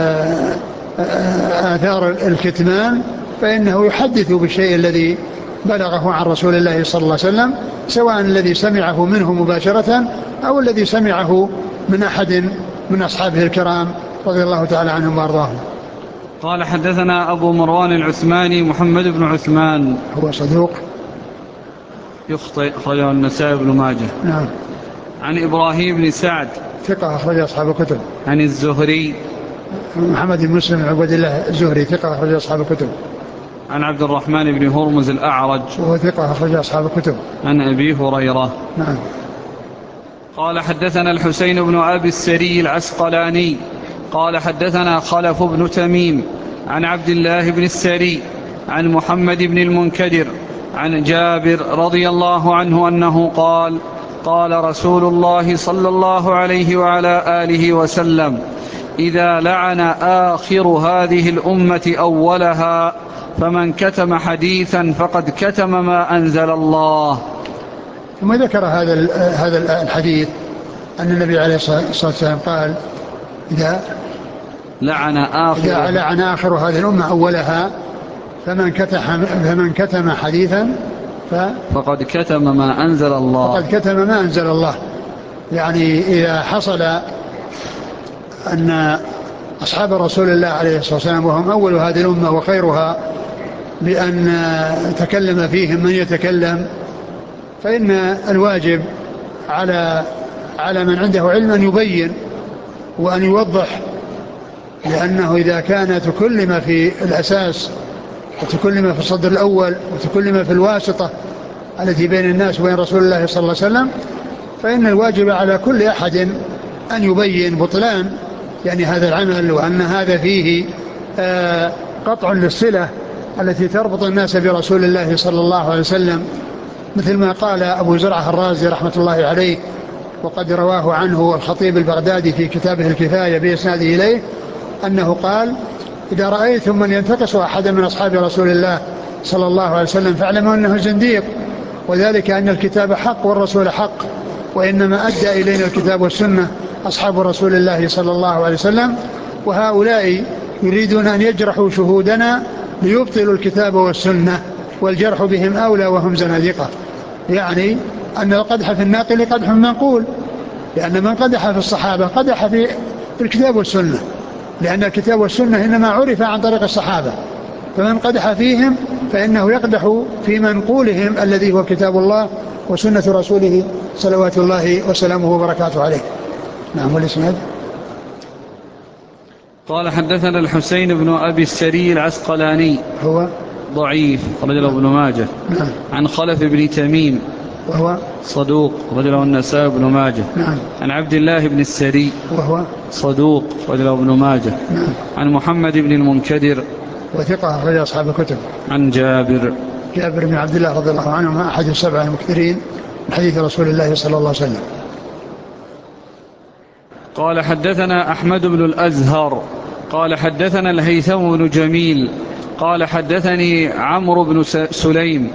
آثار الكتمان، فإنه يحدث بالشيء الذي بلغه عن رسول الله صلى الله عليه وسلم، سواء الذي سمعه منه مباشرة أو الذي سمعه من أحد من أصحابه الكرام رضي الله تعالى عنهم وأرضاهم. قال حدثنا أبو مروان العثماني محمد بن عثمان، هو صدوق يخطئ، أخرجه النسائي بن ماجه. نعم. عن إبراهيم بن سعد ثقة أخرج أصحاب الكتب. عن الزهري محمد بن مسلم بن عبد الله الزهري ثقة أخرج أصحاب الكتب. عن عبد الرحمن بن هرمز الأعرج وهو ثقة أخرج أصحاب الكتب. عن أبي هريرة. نعم. قال حدثنا الحسين بن أبي السري العسقلاني قال حدثنا خلف بن تميم عن عبد الله بن السري عن محمد بن المنكدر عن جابر رضي الله عنه أنه قال قال رسول الله صلى الله عليه وعلى آله وسلم إذا لعن آخر هذه الأمة أولها فمن كتم حديثا فقد كتم ما أنزل الله. ثم ذكر هذا الحديث أن النبي عليه الصلاة والسلام قال إذا لعن آخر هذه الأمة أولها فمن كتم حديثا فقد كتم ما أنزل الله. فقد كتم ما أنزل الله. يعني إذا حصل أن أصحاب رسول الله عليه الصلاة والسلام وهم أول هذه الأمة وخيرها بأن تكلم فيهم من يتكلم، فإن الواجب على من عنده علم أن يبين وأن يوضح، لأنه إذا كان تكلم في الأساس وتكلم في الصدر الأول وتكلم في الواسطة التي بين الناس وبين رسول الله صلى الله عليه وسلم، فإن الواجب على كل أحد أن يبين بطلان يعني هذا العمل، وأن هذا فيه قطع للصلة التي تربط الناس برسول الله صلى الله عليه وسلم، مثل ما قال أبو زرعة الرازي رحمة الله عليه، وقد رواه عنه الخطيب البغدادي في كتابه الكفاية بإسناده إليه، أنه قال: إذا رأيتم من ينتقص أحدا من أصحاب رسول الله صلى الله عليه وسلم فاعلموا أنه زنديق، وذلك أن الكتاب حق والرسول حق، وإنما أدى إلينا الكتاب والسنة أصحاب رسول الله صلى الله عليه وسلم، وهؤلاء يريدون أن يجرحوا شهودنا ليبطلوا الكتاب والسنة، والجرح بهم أولى وهم زنادقة. يعني أن القدح في الناقل قدح منقول، لأن من قدح في الصحابة قدح في الكتاب والسنة، لأن الكتاب والسنة إنما عرف عن طريق الصحابة، فمن قدح فيهم فإنه يقدح في منقولهم الذي هو كتاب الله وسنة رسوله صلوات الله وسلامه وبركاته عليه. نعم. والإسناد قال حدثنا الحسين بن أبي السري العسقلاني هو ضعيف رجله ابن ماجه. نعم. عن خلف بن تميم وهو صدوق رجله النسائي بن ماجه. نعم. عن عبد الله بن السري وهو صدوق رجله ابن ماجه. نعم. عن محمد بن المنكدر وثقة رجل أصحاب الكتب. عن جابر بن عبد الله رضي الله عنه أحد السبع المكثرين من حديث رسول الله صلى الله عليه وسلم. قال حدثنا أحمد بن الأزهر قال حدثنا الهيثم بن جميل قال حدثني عمرو بن سليم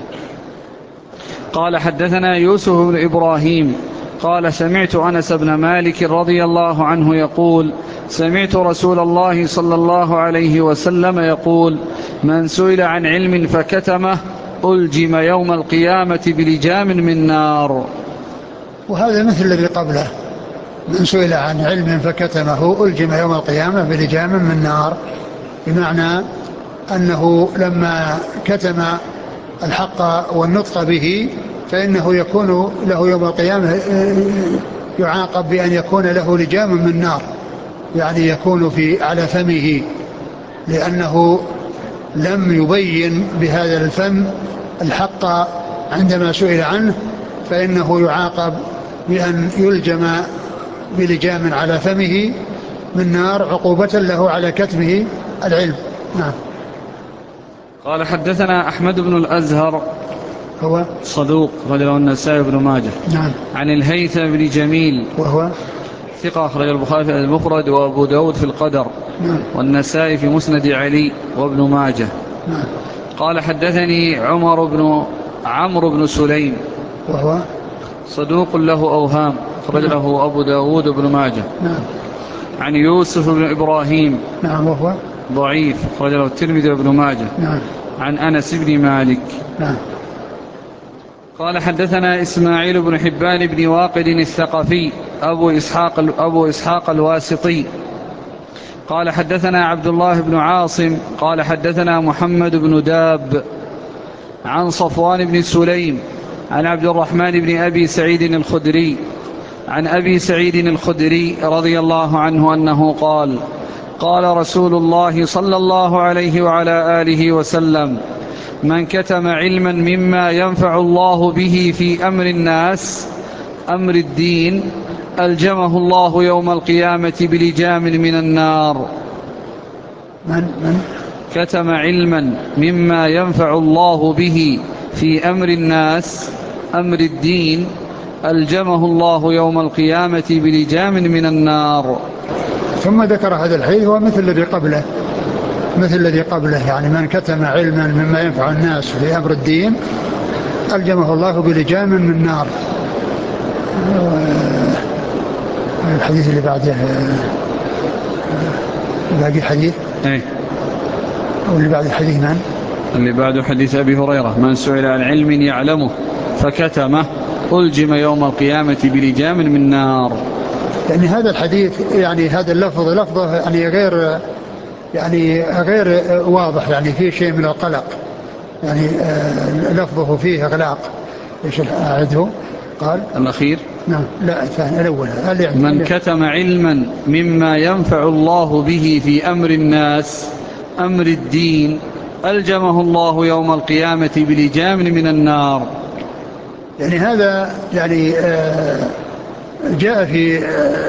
قال حدثنا يوسف بن إبراهيم قال سمعت أنس بن مالك رضي الله عنه يقول سمعت رسول الله صلى الله عليه وسلم يقول من سئل عن علم فكتمه ألجم يوم القيامة بلجام من نار. وهذا مثل الذي قبله: من سئل عن علم فكتمه ألجم يوم القيامة بلجام من نار، بمعنى أنه لما كتم الحق والنطق به فإنه يكون له يوم القيامة يعاقب بأن يكون له لجام من نار، يعني يكون على فمه، لأنه لم يبين بهذا الفم الحق عندما سئل عنه، فإنه يعاقب بأن يلجم بلجام على فمه من نار عقوبة له على كتمه العلم. نعم. قال حدثنا أحمد بن الأزهر هو صدوق رجله النسائي بن ماجه. نعم. عن الهيثم بن جميل وهو ثقة أخرج البخاري في المفرد وأبو داود في القدر. نعم. والنسائي في مسند علي وابن ماجه. نعم. قال حدثني عمرو بن سليم وهو صدوق له أوهام أخرج له أبو داود وابن ماجه. نعم. عن يوسف بن إبراهيم نعم. وهو ضعيف أخرج له الترمذي وابن ماجه. نعم. عن أنس بن مالك. نعم. قال حدثنا إسماعيل بن حبان بن واقد الثقفي أبو إسحاق الواسطي قال حدثنا عبد الله بن عاصم قال حدثنا محمد بن داب عن صفوان بن سليم عن عبد الرحمن بن أبي سعيد الخدري عن أبي سعيد الخدري رضي الله عنه أنه قال قال رسول الله صلى الله عليه وعلى آله وسلم من كتم علما مما ينفع الله به في أمر الناس أمر الدين ألجمه الله يوم القيامة بلجام من النار. من كتم علما مما ينفع الله به في أمر الناس أمر الدين ألجمه الله يوم القيامة بلجام من النار. ثم ذكر هذا الحديث ومثل الذي قبله يعني من كتم علما مما ينفع الناس في أمر الدين ألجمه الله بلجام من نار. الحديث اللي بعده باقي حديث أي. أو اللي بعد الحديث من؟ اللي بعده حديث أبي هريرة من سئل عن علم يعلمه فكتمه ألجم يوم القيامة بلجام من نار. يعني هذا الحديث يعني هذا اللفظ لفظه يعني غير واضح، يعني فيه شيء من القلق، يعني لفظه فيه إغلاق. ايش أعده؟ قال الأخير نعم لا الثاني الأول من كتم علما مما ينفع الله به في أمر الناس أمر الدين ألجمه الله يوم القيامة بلجام من النار. يعني هذا يعني جاء في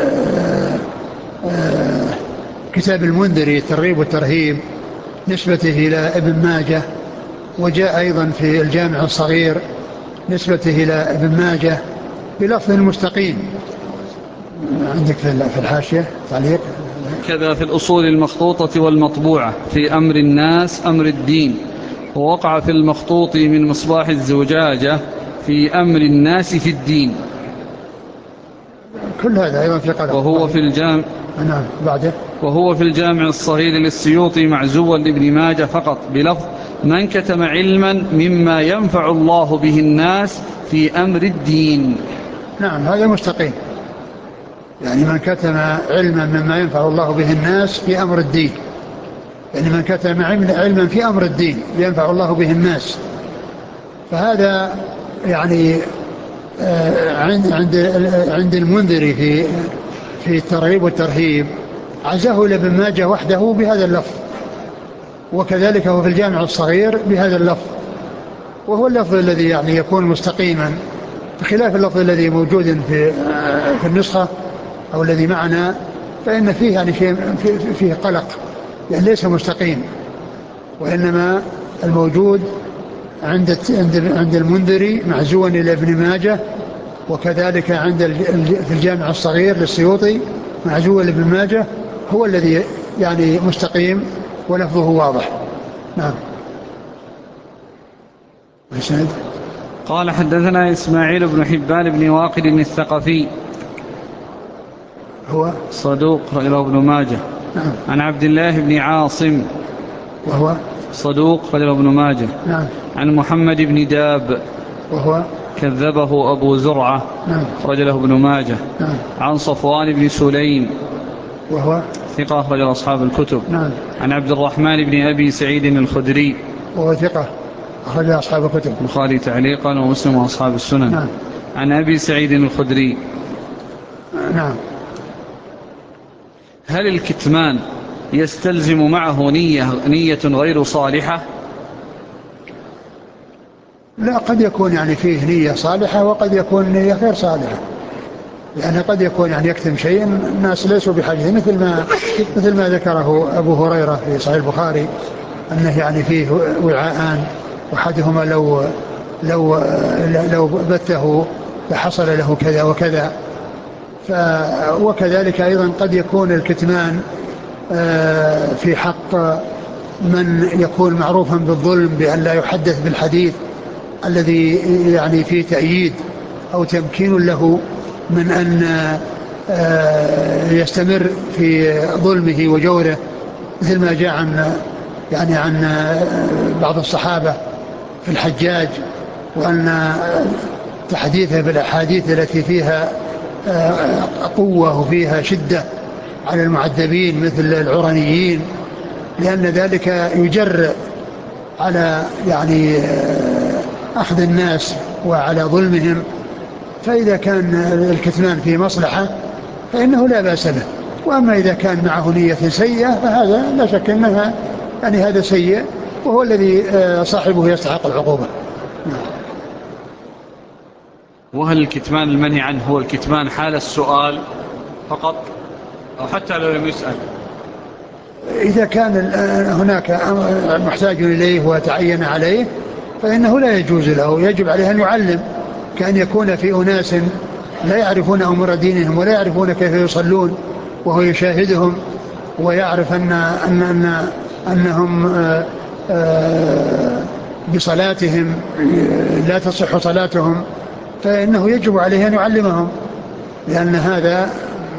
كتاب المنذري الترغيب والترهيب نسبته إلى ابن ماجه، وجاء أيضا في الجامع الصغير نسبته إلى ابن ماجه بلفظ مستقيم. عندك في الحاشية تعليق كذا في الأصول المخطوطة والمطبوعة في أمر الناس أمر الدين، ووقع في المخطوط من مصباح الزجاجة في أمر الناس في الدين. كل هذا أيضا في قلق. نعم بعده وهو في الجامع الصغير للسيوطي معزوا لابن ماجه فقط بلفظ من كتم علما مما ينفع الله به الناس في أمر الدين. نعم هذا مستقيم، يعني من كتم علما مما ينفع الله به الناس في أمر الدين، يعني من كتم علما في أمر الدين ينفع الله به الناس، فهذا يعني عند المنذري في الترغيب والترهيب عزاه لابن ماجه وحده بهذا اللفظ، وكذلك هو في الجامع الصغير بهذا اللفظ، وهو اللفظ الذي يعني يكون مستقيما بخلاف اللفظ الذي موجود في النسخة أو الذي معنا، فإن فيه يعني شيء فيه قلق، يعني ليس مستقيم، وإنما الموجود عند المنذري معزوا إلى ابن ماجه، وكذلك في الجامع الصغير للسيوطي معزوا إلى ابن ماجه هو الذي يعني مستقيم ولفظه واضح. نعم. قال حدثنا إسماعيل بن حبان بن واقد الثقفي هو صدوق رجله ابن ماجه. نعم. عن عبد الله بن عاصم وهو صدوق رجله ابن ماجه. نعم. عن محمد بن داب وهو كذبه أبو زرعة نعم. رجله ابن ماجه. نعم. عن صفوان بن سليم وهو ثقة رجل أصحاب الكتب. نعم. عن عبد الرحمن بن أبي سعيد الخدري وهو ثقة أخرج أصحاب الكتب البخاري تعليقا ومسلم وأصحاب السنن. نعم. عن أبي سعيد الخدري. نعم. هل الكتمان يستلزم معه نية غير صالحة؟ لا، قد يكون يعني فيه نية صالحة وقد يكون نية غير صالحة، يعني قد يكون يعني يكتم شيء الناس ليسوا بحاجة، مثل ما ذكره أبو هريرة في صحيح البخاري أنه يعني فيه وعاءان وأحدهما لو بثه لحصل له كذا وكذا، وكذلك أيضا قد يكون الكتمان في حق من يكون معروفا بالظلم بأن لا يحدث بالحديث الذي يعني فيه تأييد أو تمكين له من أن يستمر في ظلمه وجوره، مثل ما جاء عن بعض الصحابة في الحجاج، وأن تحديثه بالأحاديث التي فيها قوة وفيها شدة على المعذبين مثل العرنيين، لأن ذلك يجر على يعني أخذ الناس وعلى ظلمهم، فإذا كان الكتمان في مصلحة فإنه لا بأس به، وأما إذا كان معه نية سيئة فهذا لا شك أنها يعني هذا سيء، وهو الذي صاحبه يستحق العقوبة. وهل الكتمان المنهي عنه هو الكتمان حال السؤال فقط أو حتى لو لم يسأل؟ إذا كان هناك محتاج إليه وتعين عليه فإنه لا يجوز له، يجب عليه أن يعلم، كأن يكون في أناس لا يعرفون أمور دينهم ولا يعرفون كيف يصلون وهو يشاهدهم ويعرف أنهم بصلاتهم لا تصح صلاتهم، فإنه يجب عليه أن يعلمهم، لأن هذا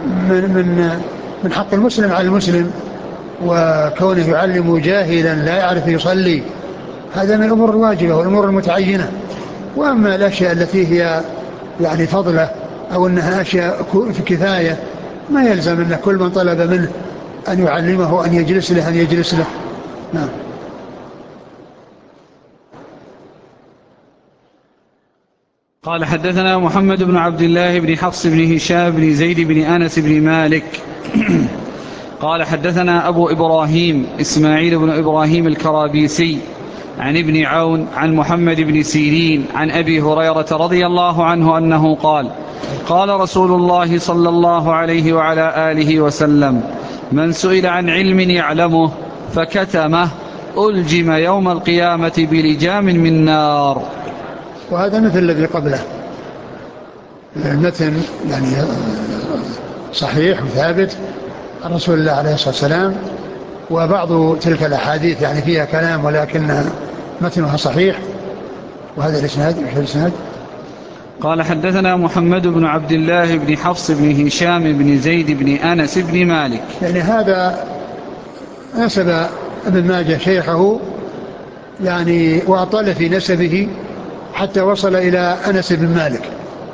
من حق المسلم على المسلم. وكونه يعلم جاهلا لا يعرف يصلي هذا من الأمور الواجبة والأمور المتعينة. وأما الأشياء التي هي يعني فضلة أو أنها أشياء في كفاية ما يلزم أن كل من طلب منه أن يعلمه أن يجلس له أن يجلس له. نعم. قال حدثنا محمد بن عبد الله بن حفص بن هشام بن زيد بن أنس بن مالك قال حدثنا أبو إبراهيم إسماعيل بن إبراهيم الكرابيسي عن ابن عون عن محمد بن سيرين عن أبي هريرة رضي الله عنه أنه قال قال رسول الله صلى الله عليه وعلى آله وسلم من سئل عن علم يعلمه فكتمه ألجم يوم القيامة بلجام من نار. وهذا مثل الذي قبله، المتن يعني صحيح وثابت عن رسول الله عليه الصلاة والسلام، وبعض تلك الأحاديث يعني فيها كلام ولكن متنها صحيح. وهذا الإسناد قال حدثنا محمد بن عبد الله بن حفص بن هشام بن زيد بن أنس بن مالك. يعني هذا نسب ابن ماجه شيخه يعني وأطال في نسبه حتى وصل إلى أنس بن مالك.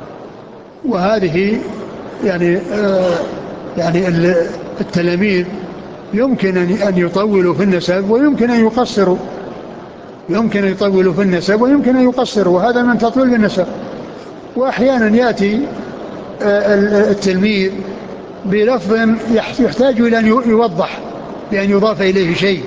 وهذه يعني يعني التلاميذ يمكن أن يطولوا في النسب ويمكن أن يقصروا، يمكن أن يطولوا في النسب ويمكن أن يقصروا، وهذا من تطويل بالنسب. وأحيانا يأتي التلميذ بلفظ يحتاج إلى أن يوضح بأن يضاف إليه شيء،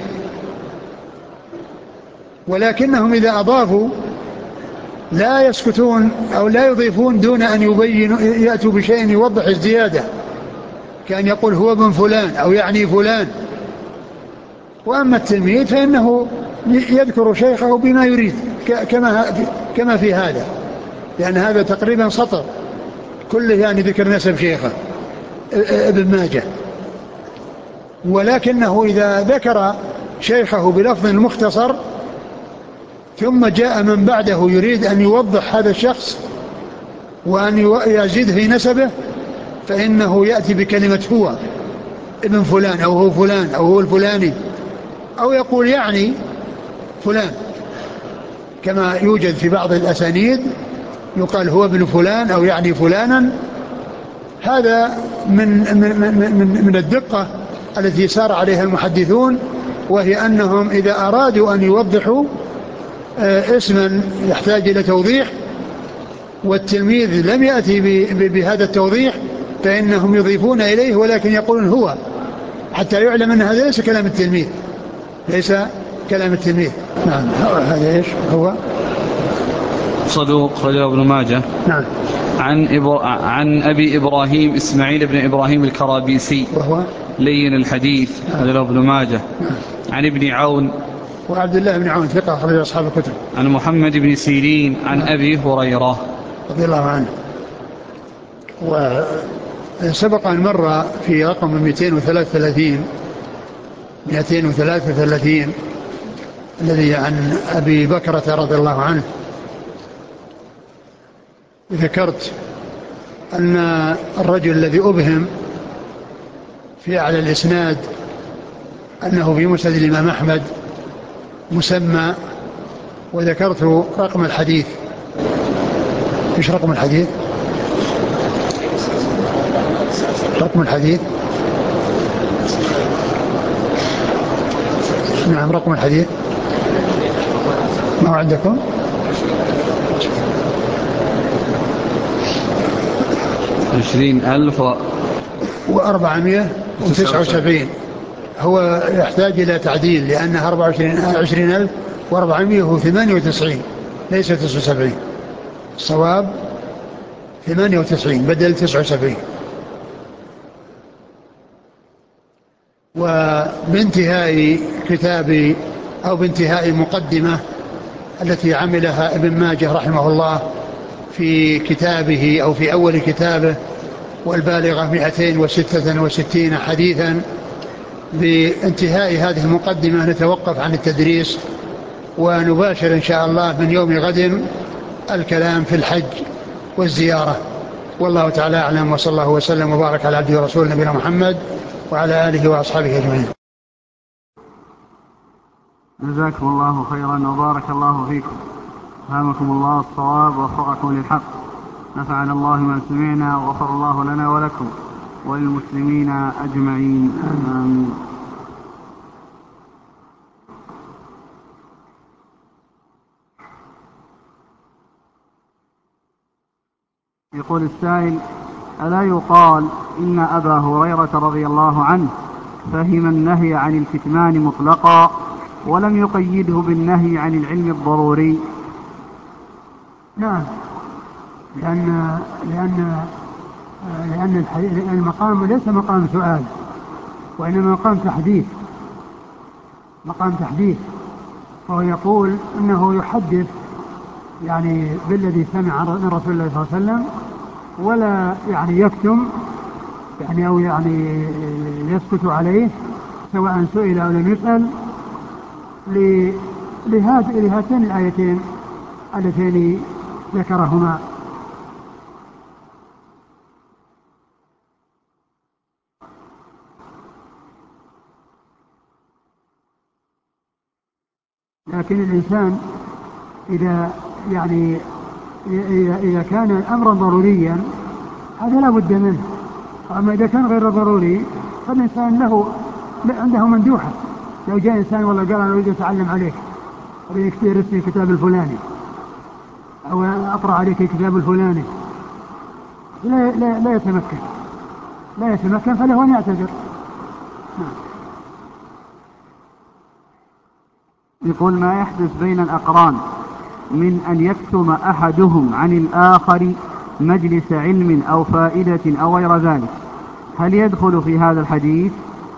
ولكنهم إذا أضافوا لا يسكتون أو لا يضيفون دون أن يبينوا، يأتوا بشيء يوضح الزيادة، كأن يقول هو ابن فلان أو يعني فلان. وأما التلميذ فإنه يذكر شيخه بما يريد كما في هذا، لأن هذا تقريبا سطر كله يعني ذكر نسب شيخه ابن ماجه. ولكنه إذا ذكر شيخه بلفظ مختصر ثم جاء من بعده يريد أن يوضح هذا الشخص وأن يزيد في نسبه فإنه يأتي بكلمة هو ابن فلان أو هو فلان أو هو الفلاني، أو يقول يعني فلان، كما يوجد في بعض الأسانيد يقال هو ابن فلان أو يعني فلانا. هذا من الدقة التي سار عليها المحدثون، وهي أنهم إذا أرادوا أن يوضحوا اسما يحتاج إلى توضيح والتلميذ لم يأتي بهذا التوضيح فإنهم يضيفون إليه، ولكن يقولون هو حتى يعلم أن هذا ليس كلام التلميذ، ليس كلام التلميذ. نعم. هذا إيش هو؟ صدوق رجل ابن ماجه. نعم. عن أبي إبراهيم إسماعيل بن إبراهيم الكرابيسي وهو لين الحديث رجل ابن ماجه. نعم. عن ابن عون وعبد الله بن عون ثقة أخرج أصحاب الكتب. عن محمد بن سيرين عن نعم. أبي هريرة رضي الله عنه. وسبق أن مر في رقم 233 الذي عن أبي بكرة رضي الله عنه. ذكرت أن الرجل الذي أبهم في أعلى الإسناد أنه في مسند الإمام أحمد مسمى، وذكرت رقم الحديث. إيش رقم الحديث؟ رقم الحديث نعم رقم الحديث ما هو عندكم؟ 20,479. هو يحتاج إلى تعديل لأنها 20,498 ليس 79. الصواب 98 بدل 79. وبانتهاء كتاب أو بانتهاء مقدمة التي عملها ابن ماجه رحمه الله في كتابه أو في أول كتابه والبالغة 266 حديثا، بانتهاء هذه المقدمة نتوقف عن التدريس ونباشر إن شاء الله من يوم غد الكلام في الحج والزيارة. والله تعالى أعلم، وصلى الله وسلم وبارك على عبده ورسوله نبينا محمد وعلى آله وأصحابه أجمعين. جزاكم الله خيرا وبارك الله فيكم، فهمكم الله الصواب ووفقكم للحق، نفعنا الله ما سمعنا وغفر الله لنا ولكم وللمسلمين أجمعين، آمين. يقول السائل: ألا يقال إن أبا هريرة رضي الله عنه فهم النهي عن الكتمان مطلقا ولم يقيده بالنهي عن العلم الضروري؟ نعم، لأن المقام ليس مقام سؤال، وإنما مقام تحديث. فهو يقول إنه يحدث يعني بالذي سمع من رسول الله صلى الله عليه وسلم، ولا يعني يكتم يعني أو يعني يسكت عليه سواء سئل أو لم يسأل، لهاتين الآيتين اللتين ذكرهما. لكن الإنسان إذا كان أمرا ضروريا هذا لا بد منه، أما إذا كان غير ضروري فالإنسان عنده مندوحة. لو جاء إنسان والله قال أنا أريد أتعلم عليك، أريد أرسل الكتاب الفلاني أو أقرأ عليك الكتاب الفلاني، لا يتمكن فله أن يعتذر. يقول: ما يحدث بين الأقران من أن يكتم أحدهم عن الآخر مجلس علم أو فائدة أو غير ذلك، هل يدخل في هذا الحديث؟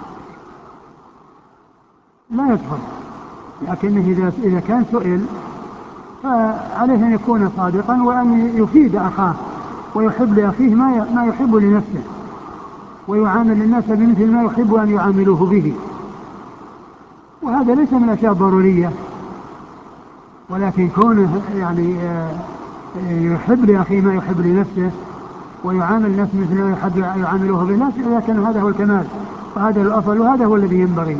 لا يدخل، لكنه إذا كان سئل فعليه أن يكون صادقا وأن يفيد أخاه ويحب لأخيه ما يحب لنفسه، ويعامل الناس بمثل ما يحب أن يعاملوه به. وهذا ليس من الأشياء الضرورية، ولكن كونه يعني يحب لأخيه ما يحب لنفسه ويعامل الناس مثل ما يحب يعاملوه به، لكن هذا هو الكمال وهذا الأصل وهذا هو الذي ينبغي.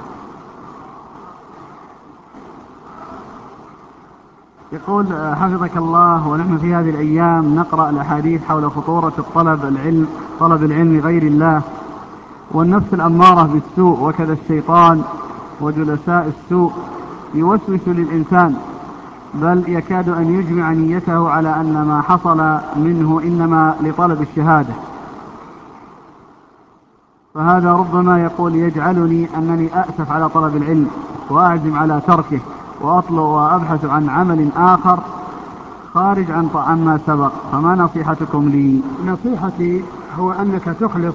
يقول: حفظك الله، ونحن في هذه الأيام نقرأ الأحاديث حول خطورة طلب العلم غير الله، والنفس الأمارة بالسوء وكذا الشيطان وجلساء السوء يوسوس للإنسان، بل يكاد أن يجمع نيته على أن ما حصل منه إنما لطلب الشهادة، فهذا ربما يقول يجعلني أنني أأسف على طلب العلم وأعزم على تركه وأطلب وأبحث عن عمل آخر خارج عن ما سبق، فما نصيحتكم لي؟ نصيحتي هو أنك تخلص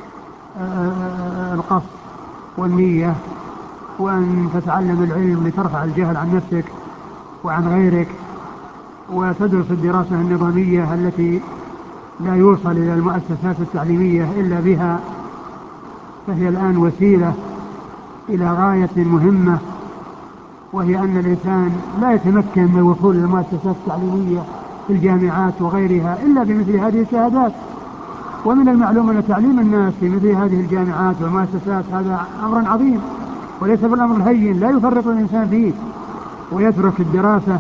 القصد والنية، وأن تتعلم العلم لترفع الجهل عن نفسك وعن غيرك، وتدرس الدراسة النظامية التي لا يوصل إلى المؤسسات التعليمية إلا بها، فهي الآن وسيلة إلى غاية مهمة، وهي أن الإنسان لا يتمكن من الوصول إلى المؤسسات التعليمية في الجامعات وغيرها إلا بمثل هذه الشهادات. ومن المعلوم أن تعليم الناس في مثل هذه الجامعات والمؤسسات هذا أمر عظيم وليس بالأمر الهين، لا يفرط الإنسان فيه ويترك الدراسة.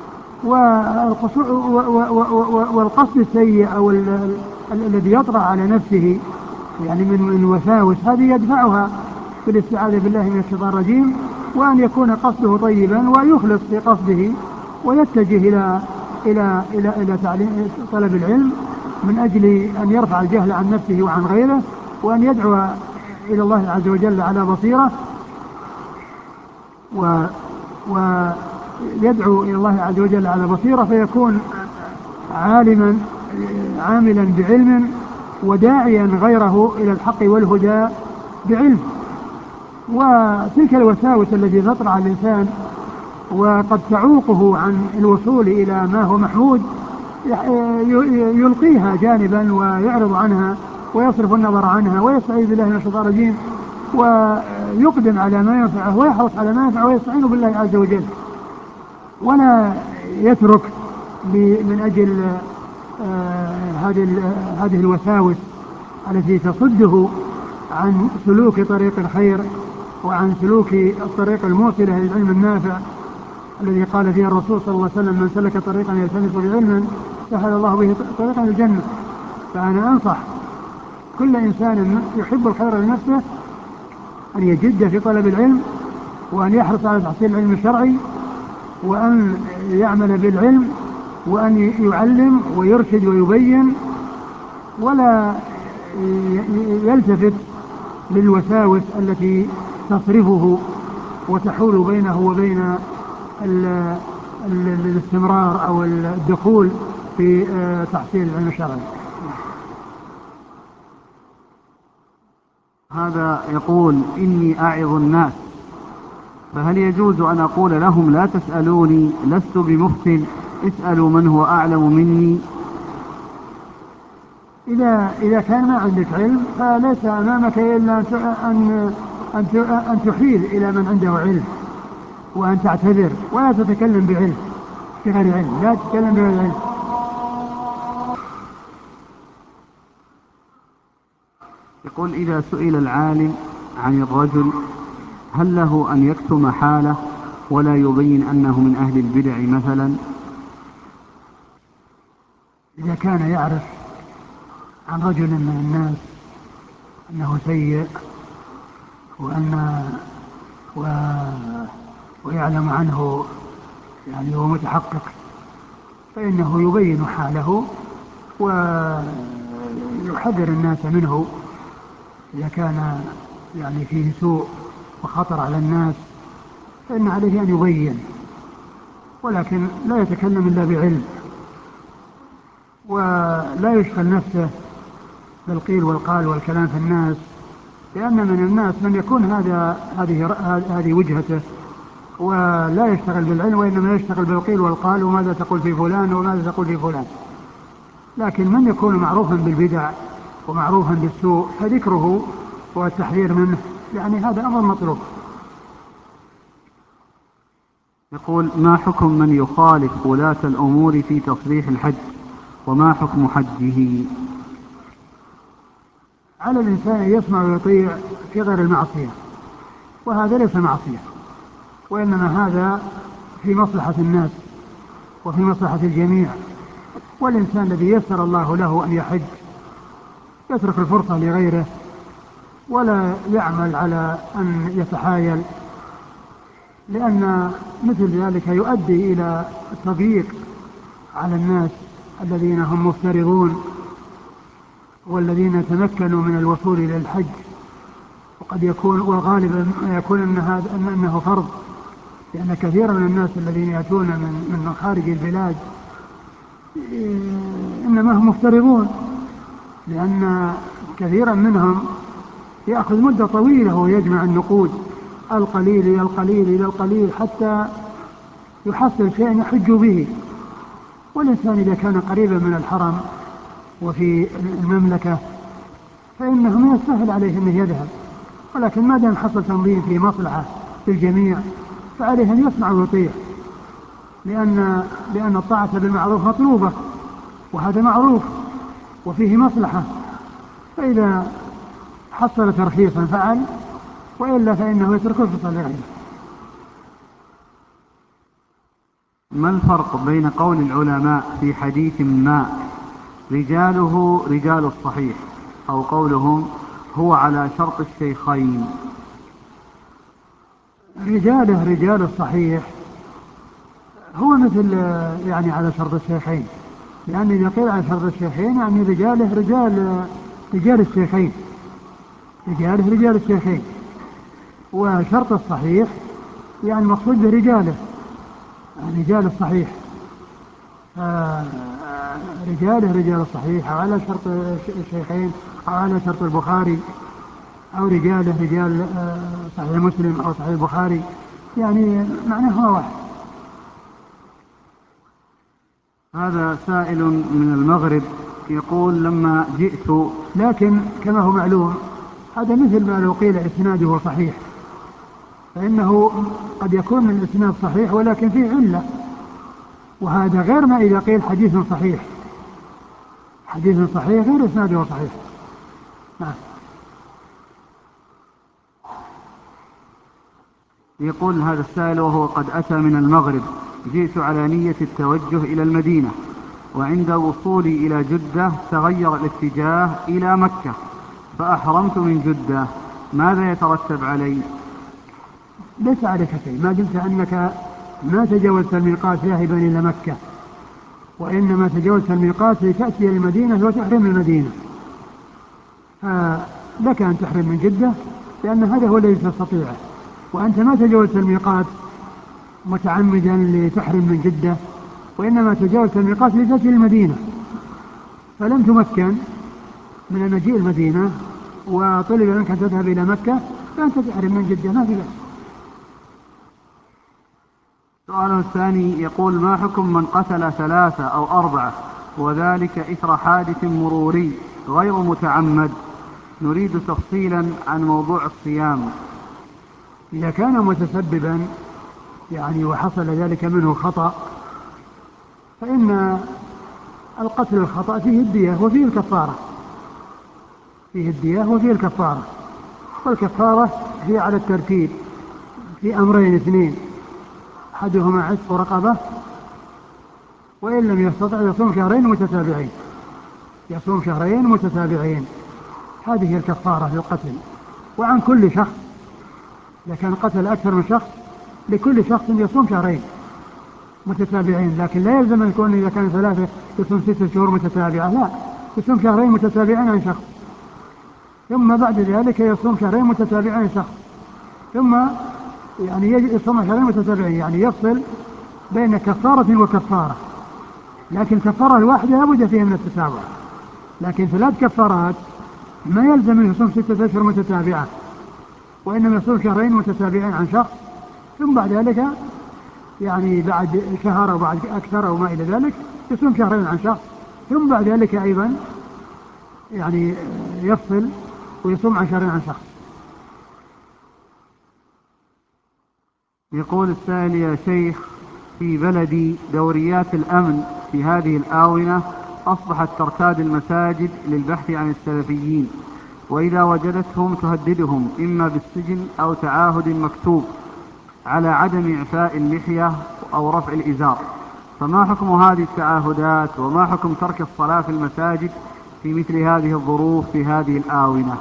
والقصد السيء أو الذي يطرأ على نفسه يعني من وساوس هذه يدفعها بالاستعاذة بالله من الشيطان الرجيم، وأن يكون قصده طيبا ويخلص في قصده ويتجه إلى تعليم طلب العلم من أجل أن يرفع الجهل عن نفسه وعن غيره، وأن يدعو إلى الله عز وجل على بصيرة، ويدعو إلى الله عز وجل على بصيرة، فيكون عاملا بعلم وداعيا غيره إلى الحق والهدى بعلم. وتلك الوساوس التي تطرأ على الإنسان وقد تعوقه عن الوصول إلى ما هو محمود يلقيها جانبا ويعرض عنها ويصرف النظر عنها ويستعيذ بالله من الشيطان الرجيم ويقدم على ما ينفعه ويحرص على ما ينفعه ويستعين بالله عز وجل، ولا يترك من أجل هذه الوساوس التي تصده عن سلوك طريق الخير وعن سلوك الطريق الموصلة للعلم النافع الذي قال فيه الرسول صلى الله عليه وسلم: من سلك طريقا يلتمس به علما سهل الله به طريقا للجنة. فأنا أنصح كل إنسان يحب الخير لنفسه أن يجد في طلب العلم، وأن يحرص على تحصيل العلم الشرعي، وأن يعمل بالعلم، وأن يعلم ويرشد ويبين، ولا يلتفت للوساوس التي تصرفه وتحول بينه وبين الاستمرار أو الدخول في تحصيل العلم الشرعي. هذا يقول: إني أعظ الناس، فهل يجوز أن أقول لهم لا تسألوني لست بمفتن، اسألوا من هو أعلم مني؟ إذا كان ما عندك علم فليس أمامك إلا أن تحيل إلى من عنده علم وأن تعتذر ولا تتكلم بعلم بغير علم، لا تتكلم بغير علم. يقول: إذا سئل العالم عن الرجل هل له أن يكتم حاله ولا يبين أنه من أهل البدع مثلا؟ إذا كان يعرف عن رجل من الناس أنه سيء ويعلم عنه يعني هو متحقق، فإنه يبين حاله ويحذر الناس منه إذا كان يعني فيه سوء وخطر على الناس، فإن عليه أن يبين، ولكن لا يتكلم إلا بعلم، ولا يشغل نفسه بالقيل والقال والكلام في الناس، لأن من الناس من يكون هذه وجهته ولا يشتغل بالعلم، وإنما يشتغل بالقيل والقال وماذا تقول في فلان وماذا تقول في فلان. لكن من يكون معروفا بالبدع ومعروفا بالسوء فذكره والتحذير منه، يعني هذا أمر مطلوب. يقول: ما حكم من يخالف ولاة الأمور في تصريح الحج، وما حكم حجه؟ على الإنسان أن يسمع ويطيع في غير المعصية، وهذا ليس معصية، وإنما هذا في مصلحة الناس وفي مصلحة الجميع. والإنسان الذي يسر الله له أن يحج يترك الفرصة لغيره ولا يعمل على أن يتحايل، لأن مثل ذلك يؤدي إلى التضييق على الناس الذين هم مفترضون والذين تمكنوا من الوصول إلى الحج، وقد يكون وغالبا يكون أنه فرض، لأن كثيرا من الناس الذين يأتون من خارج البلاد إنما هم مفترضون، لأن كثيرا منهم يأخذ مدة طويلة ويجمع النقود القليل إلى القليل إلى القليل حتى يحصل شيئا يحج به. والإنسان إذا كان قريبا من الحرم وفي المملكة فإنه من السهل عليه أنه يذهب، ولكن ما دام حصل تنظيم في مصلحة للجميع فعليه أن يسمع ويطيع، لأن الطاعة بالمعروف مطلوبة، وهذا معروف وفيه مصلحة، فإذا حصل ترخيصا فعل، وإلا فإنه يترك الفرصة لغيره. ما الفرق بين قول العلماء في حديث ما رجاله رجال الصحيح، أو قولهم هو على شرط الشيخين؟ رجاله رجال الصحيح هو مثل يعني على شرط الشيخين، لأن إذا قيل على شرط الشيخين يعني رجاله رجال الشيخين، رجاله رجال الشيخين، وشرط الصحيح يعني المقصود برجاله رجال الصحيح، رجاله رجال الصحيح، أو على شرط الشيخين، أو على شرط البخاري، أو رجاله رجال صحيح مسلم أو صحيح البخاري، يعني معناه واحد. هذا سائل من المغرب يقول لما جئت، لكن كما هو معلوم هذا مثل ما لو قيل إسناده صحيح، فإنه قد يكون من الإسناد صحيح ولكن فيه علة، وهذا غير ما إذا قيل حديث صحيح. حديث صحيح غير إسناده صحيح. نعم. يقول هذا السائل وهو قد أتى من المغرب: جئت على نية التوجه إلى المدينة، وعند وصولي إلى جدة تغير الاتجاه إلى مكة، فأحرمت من جدة، ماذا يترتب علي؟ ليس عليك شيء ما دمت أنك ما تجاوزت الميقات ذاهبا إلى مكة، وإنما تجاوزت الميقات لتأتي المدينة وتحرم المدينة، لك أن تحرم من جدة لأن هذا هو الذي تستطيعه، وأنت ما تجاوزت الميقات متعمدا لتحرم من جدة، وإنما تجاوزت الميقات لتأتي المدينة، فلم تمكن من المجيء المدينة وطلب منك أن تذهب إلى مكة، فأنت تحرم من جدة، ما في بأس. سؤاله الثاني يقول: ما حكم من قتل 3 أو 4 وذلك إثر حادث مروري غير متعمد؟ نريد تفصيلا عن موضوع الصيام. إذا كان متسببا يعني وحصل ذلك منه خطأ، فإن القتل الخطأ فيه الدية وفيه الكفارة، فيه الدية وفيه الكفارة، والكفارة هي على الترتيب في أمرين اثنين: أحدهما عتق رقبة، وإن لم يستطع يصوم شهرين متتابعين، يصوم شهرين متتابعين، هذه الكفارة للقتل. وعن كل شخص إذا كان قتل أكثر من شخص لكل شخص يصوم شهرين متتابعين، لكن لا يلزم أن يكون إذا كان 3 يصوم 6 شهور متتابعة، لا، يصوم شهرين متتابعين عن شخص، ثم بعد ذلك يصوم شهرين متتابعين عن شخص، ثم يعني يصوم شهرين متتابعين، يعني يفصل بين كفارة وكفارة، لكن الكفارة الواحدة لا بد فيها من التتابع، لكن 3 كفارات ما يلزم أن يصوم 6 أشهر متتابعة، وإنما يصوم شهرين متتابعين عن شخص، ثم بعد ذلك يعني بعد شهر أو بعد أكثر أو ما إلى ذلك يصوم شهرين عن شخص، ثم بعد ذلك أيضا يعني يفصل ويصوم عن شهرين عن شخص. يقول السائل: يا شيخ، في بلدي دوريات الأمن في هذه الآونة أصبحت ترتاد المساجد للبحث عن السلفيين، وإذا وجدتهم تهددهم إما بالسجن أو تعاهد مكتوب على عدم إعفاء اللحية أو رفع الإزار، فما حكم هذه التعاهدات، وما حكم ترك الصلاة في المساجد في مثل هذه الظروف في هذه الآونة؟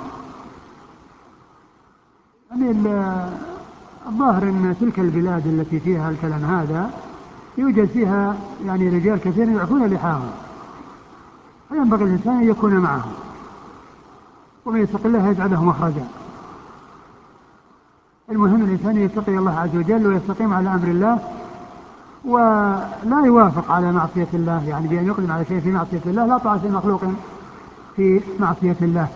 يعني الظاهر أن تلك البلاد التي فيها الكلام هذا يوجد فيها يعني رجال كثير يعفون لحاهم، فينبغي الإنسان أن يكون معهم، ومن يتق الله يجعل له مخرجا. المهم الإنسان يتقي الله عز وجل ويستقيم على أمر الله، ولا يوافق على معصية الله، يعني بأن يقدم على شيء في معصية الله، لا طاعة لمخلوق في معصية الله.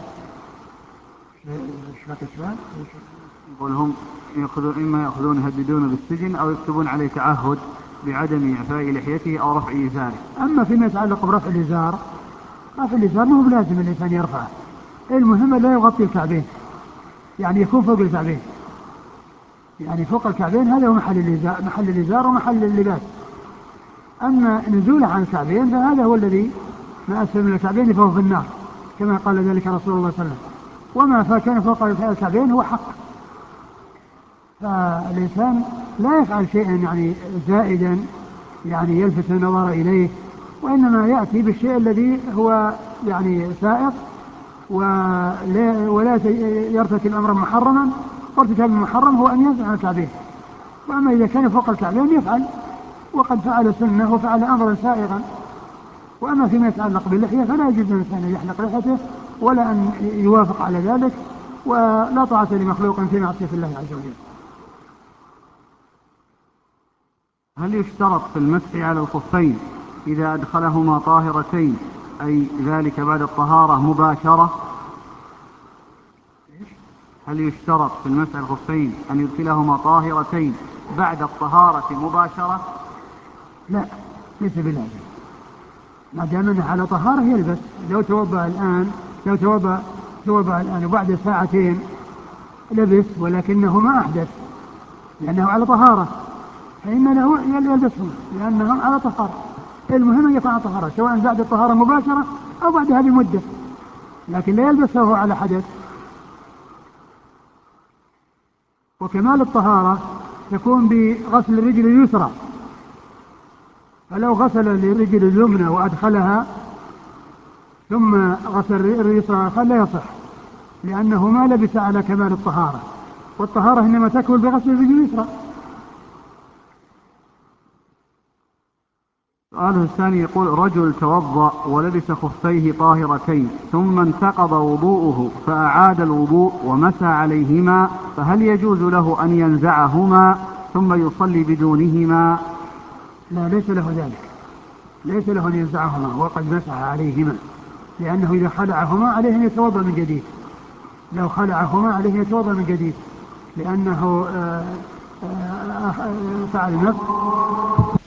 يقول هم إما يأخذون يهددون بالسجن أو يكتبون عليه تعهد بعدم إعفاء لحيته أو رفع إزاره. أما فيما يتعلق برفع الإزار، رفع الإزار ما هو بلازم الإنسان يرفعه، المهم لا يغطي الكعبين، يعني يكون فوق الكعبين، يعني فوق الكعبين هذا هو محل الإزار ومحل اللباس. أما نزوله عن الكعبين فهذا هو الذي ما أسفل من الكعبين فهو في النار، كما قال ذلك رسول الله صلى الله عليه وسلم، وما فكان فوق الكعبين هو حق. فالإنسان لا يفعل شيئا يعني زائدا يعني يلفت النظر إليه، وإنما يأتي بالشيء الذي هو يعني سائق، ولا يرتكب أمرا محرما، وارتكاب المحرم هو أن ينزع الكعبين. وأما إذا كان فوق الكعبين يفعل، وقد فعل سنة وفعل أمرا سائغا. وأما فيما يتعلق باللحية فلا يجوز الإنسان أن يحلق لحيته ولا أن يوافق على ذلك، ولا طاعة لمخلوق في معصية الله عز وجل. هل يشترط في المسح على الخفين إذا أدخلهما طاهرتين، أي ذلك بعد الطهارة مباشرة؟ هل يشترط في المسح الخفين أن يدخلهما طاهرتين بعد الطهارة مباشرة؟ لا، ليس بلازم، ما دام انه على طهارة يلبس. لو توضأ الآن وبعد ساعتين لبس ولكنه ما أحدث لأنه على طهارة، فإن له يلبسهم لأنهم على طهارة. المهم أن يكون على طهارة، سواء بعد الطهارة مباشرة أو بعدها بمدة، لكن لا يلبسه على حدث. وكمال الطهارة تكون بغسل الرجل اليسرى، فلو غسل الرجل اليمنى وأدخلها ثم غسل اليسرى فلا يصح، لأنه ما لبس على كمال الطهارة، والطهارة إنما تكمل بغسل الرجل اليسرى. سؤاله الثاني يقول: رجل توضأ ولبس خفيه طاهرتين ثم انتقض وضوءه فأعاد الوضوء ومسى عليهما، فهل يجوز له أن ينزعهما ثم يصلي بدونهما؟ لا، ليس له ذلك، ليس له أن ينزعهما وقد مسح عليهما، لأنه إذا خلعهما عليه أن يتوضأ من جديد. لو خلعهما عليه أن يتوضأ من جديد، لأنه فعل نفس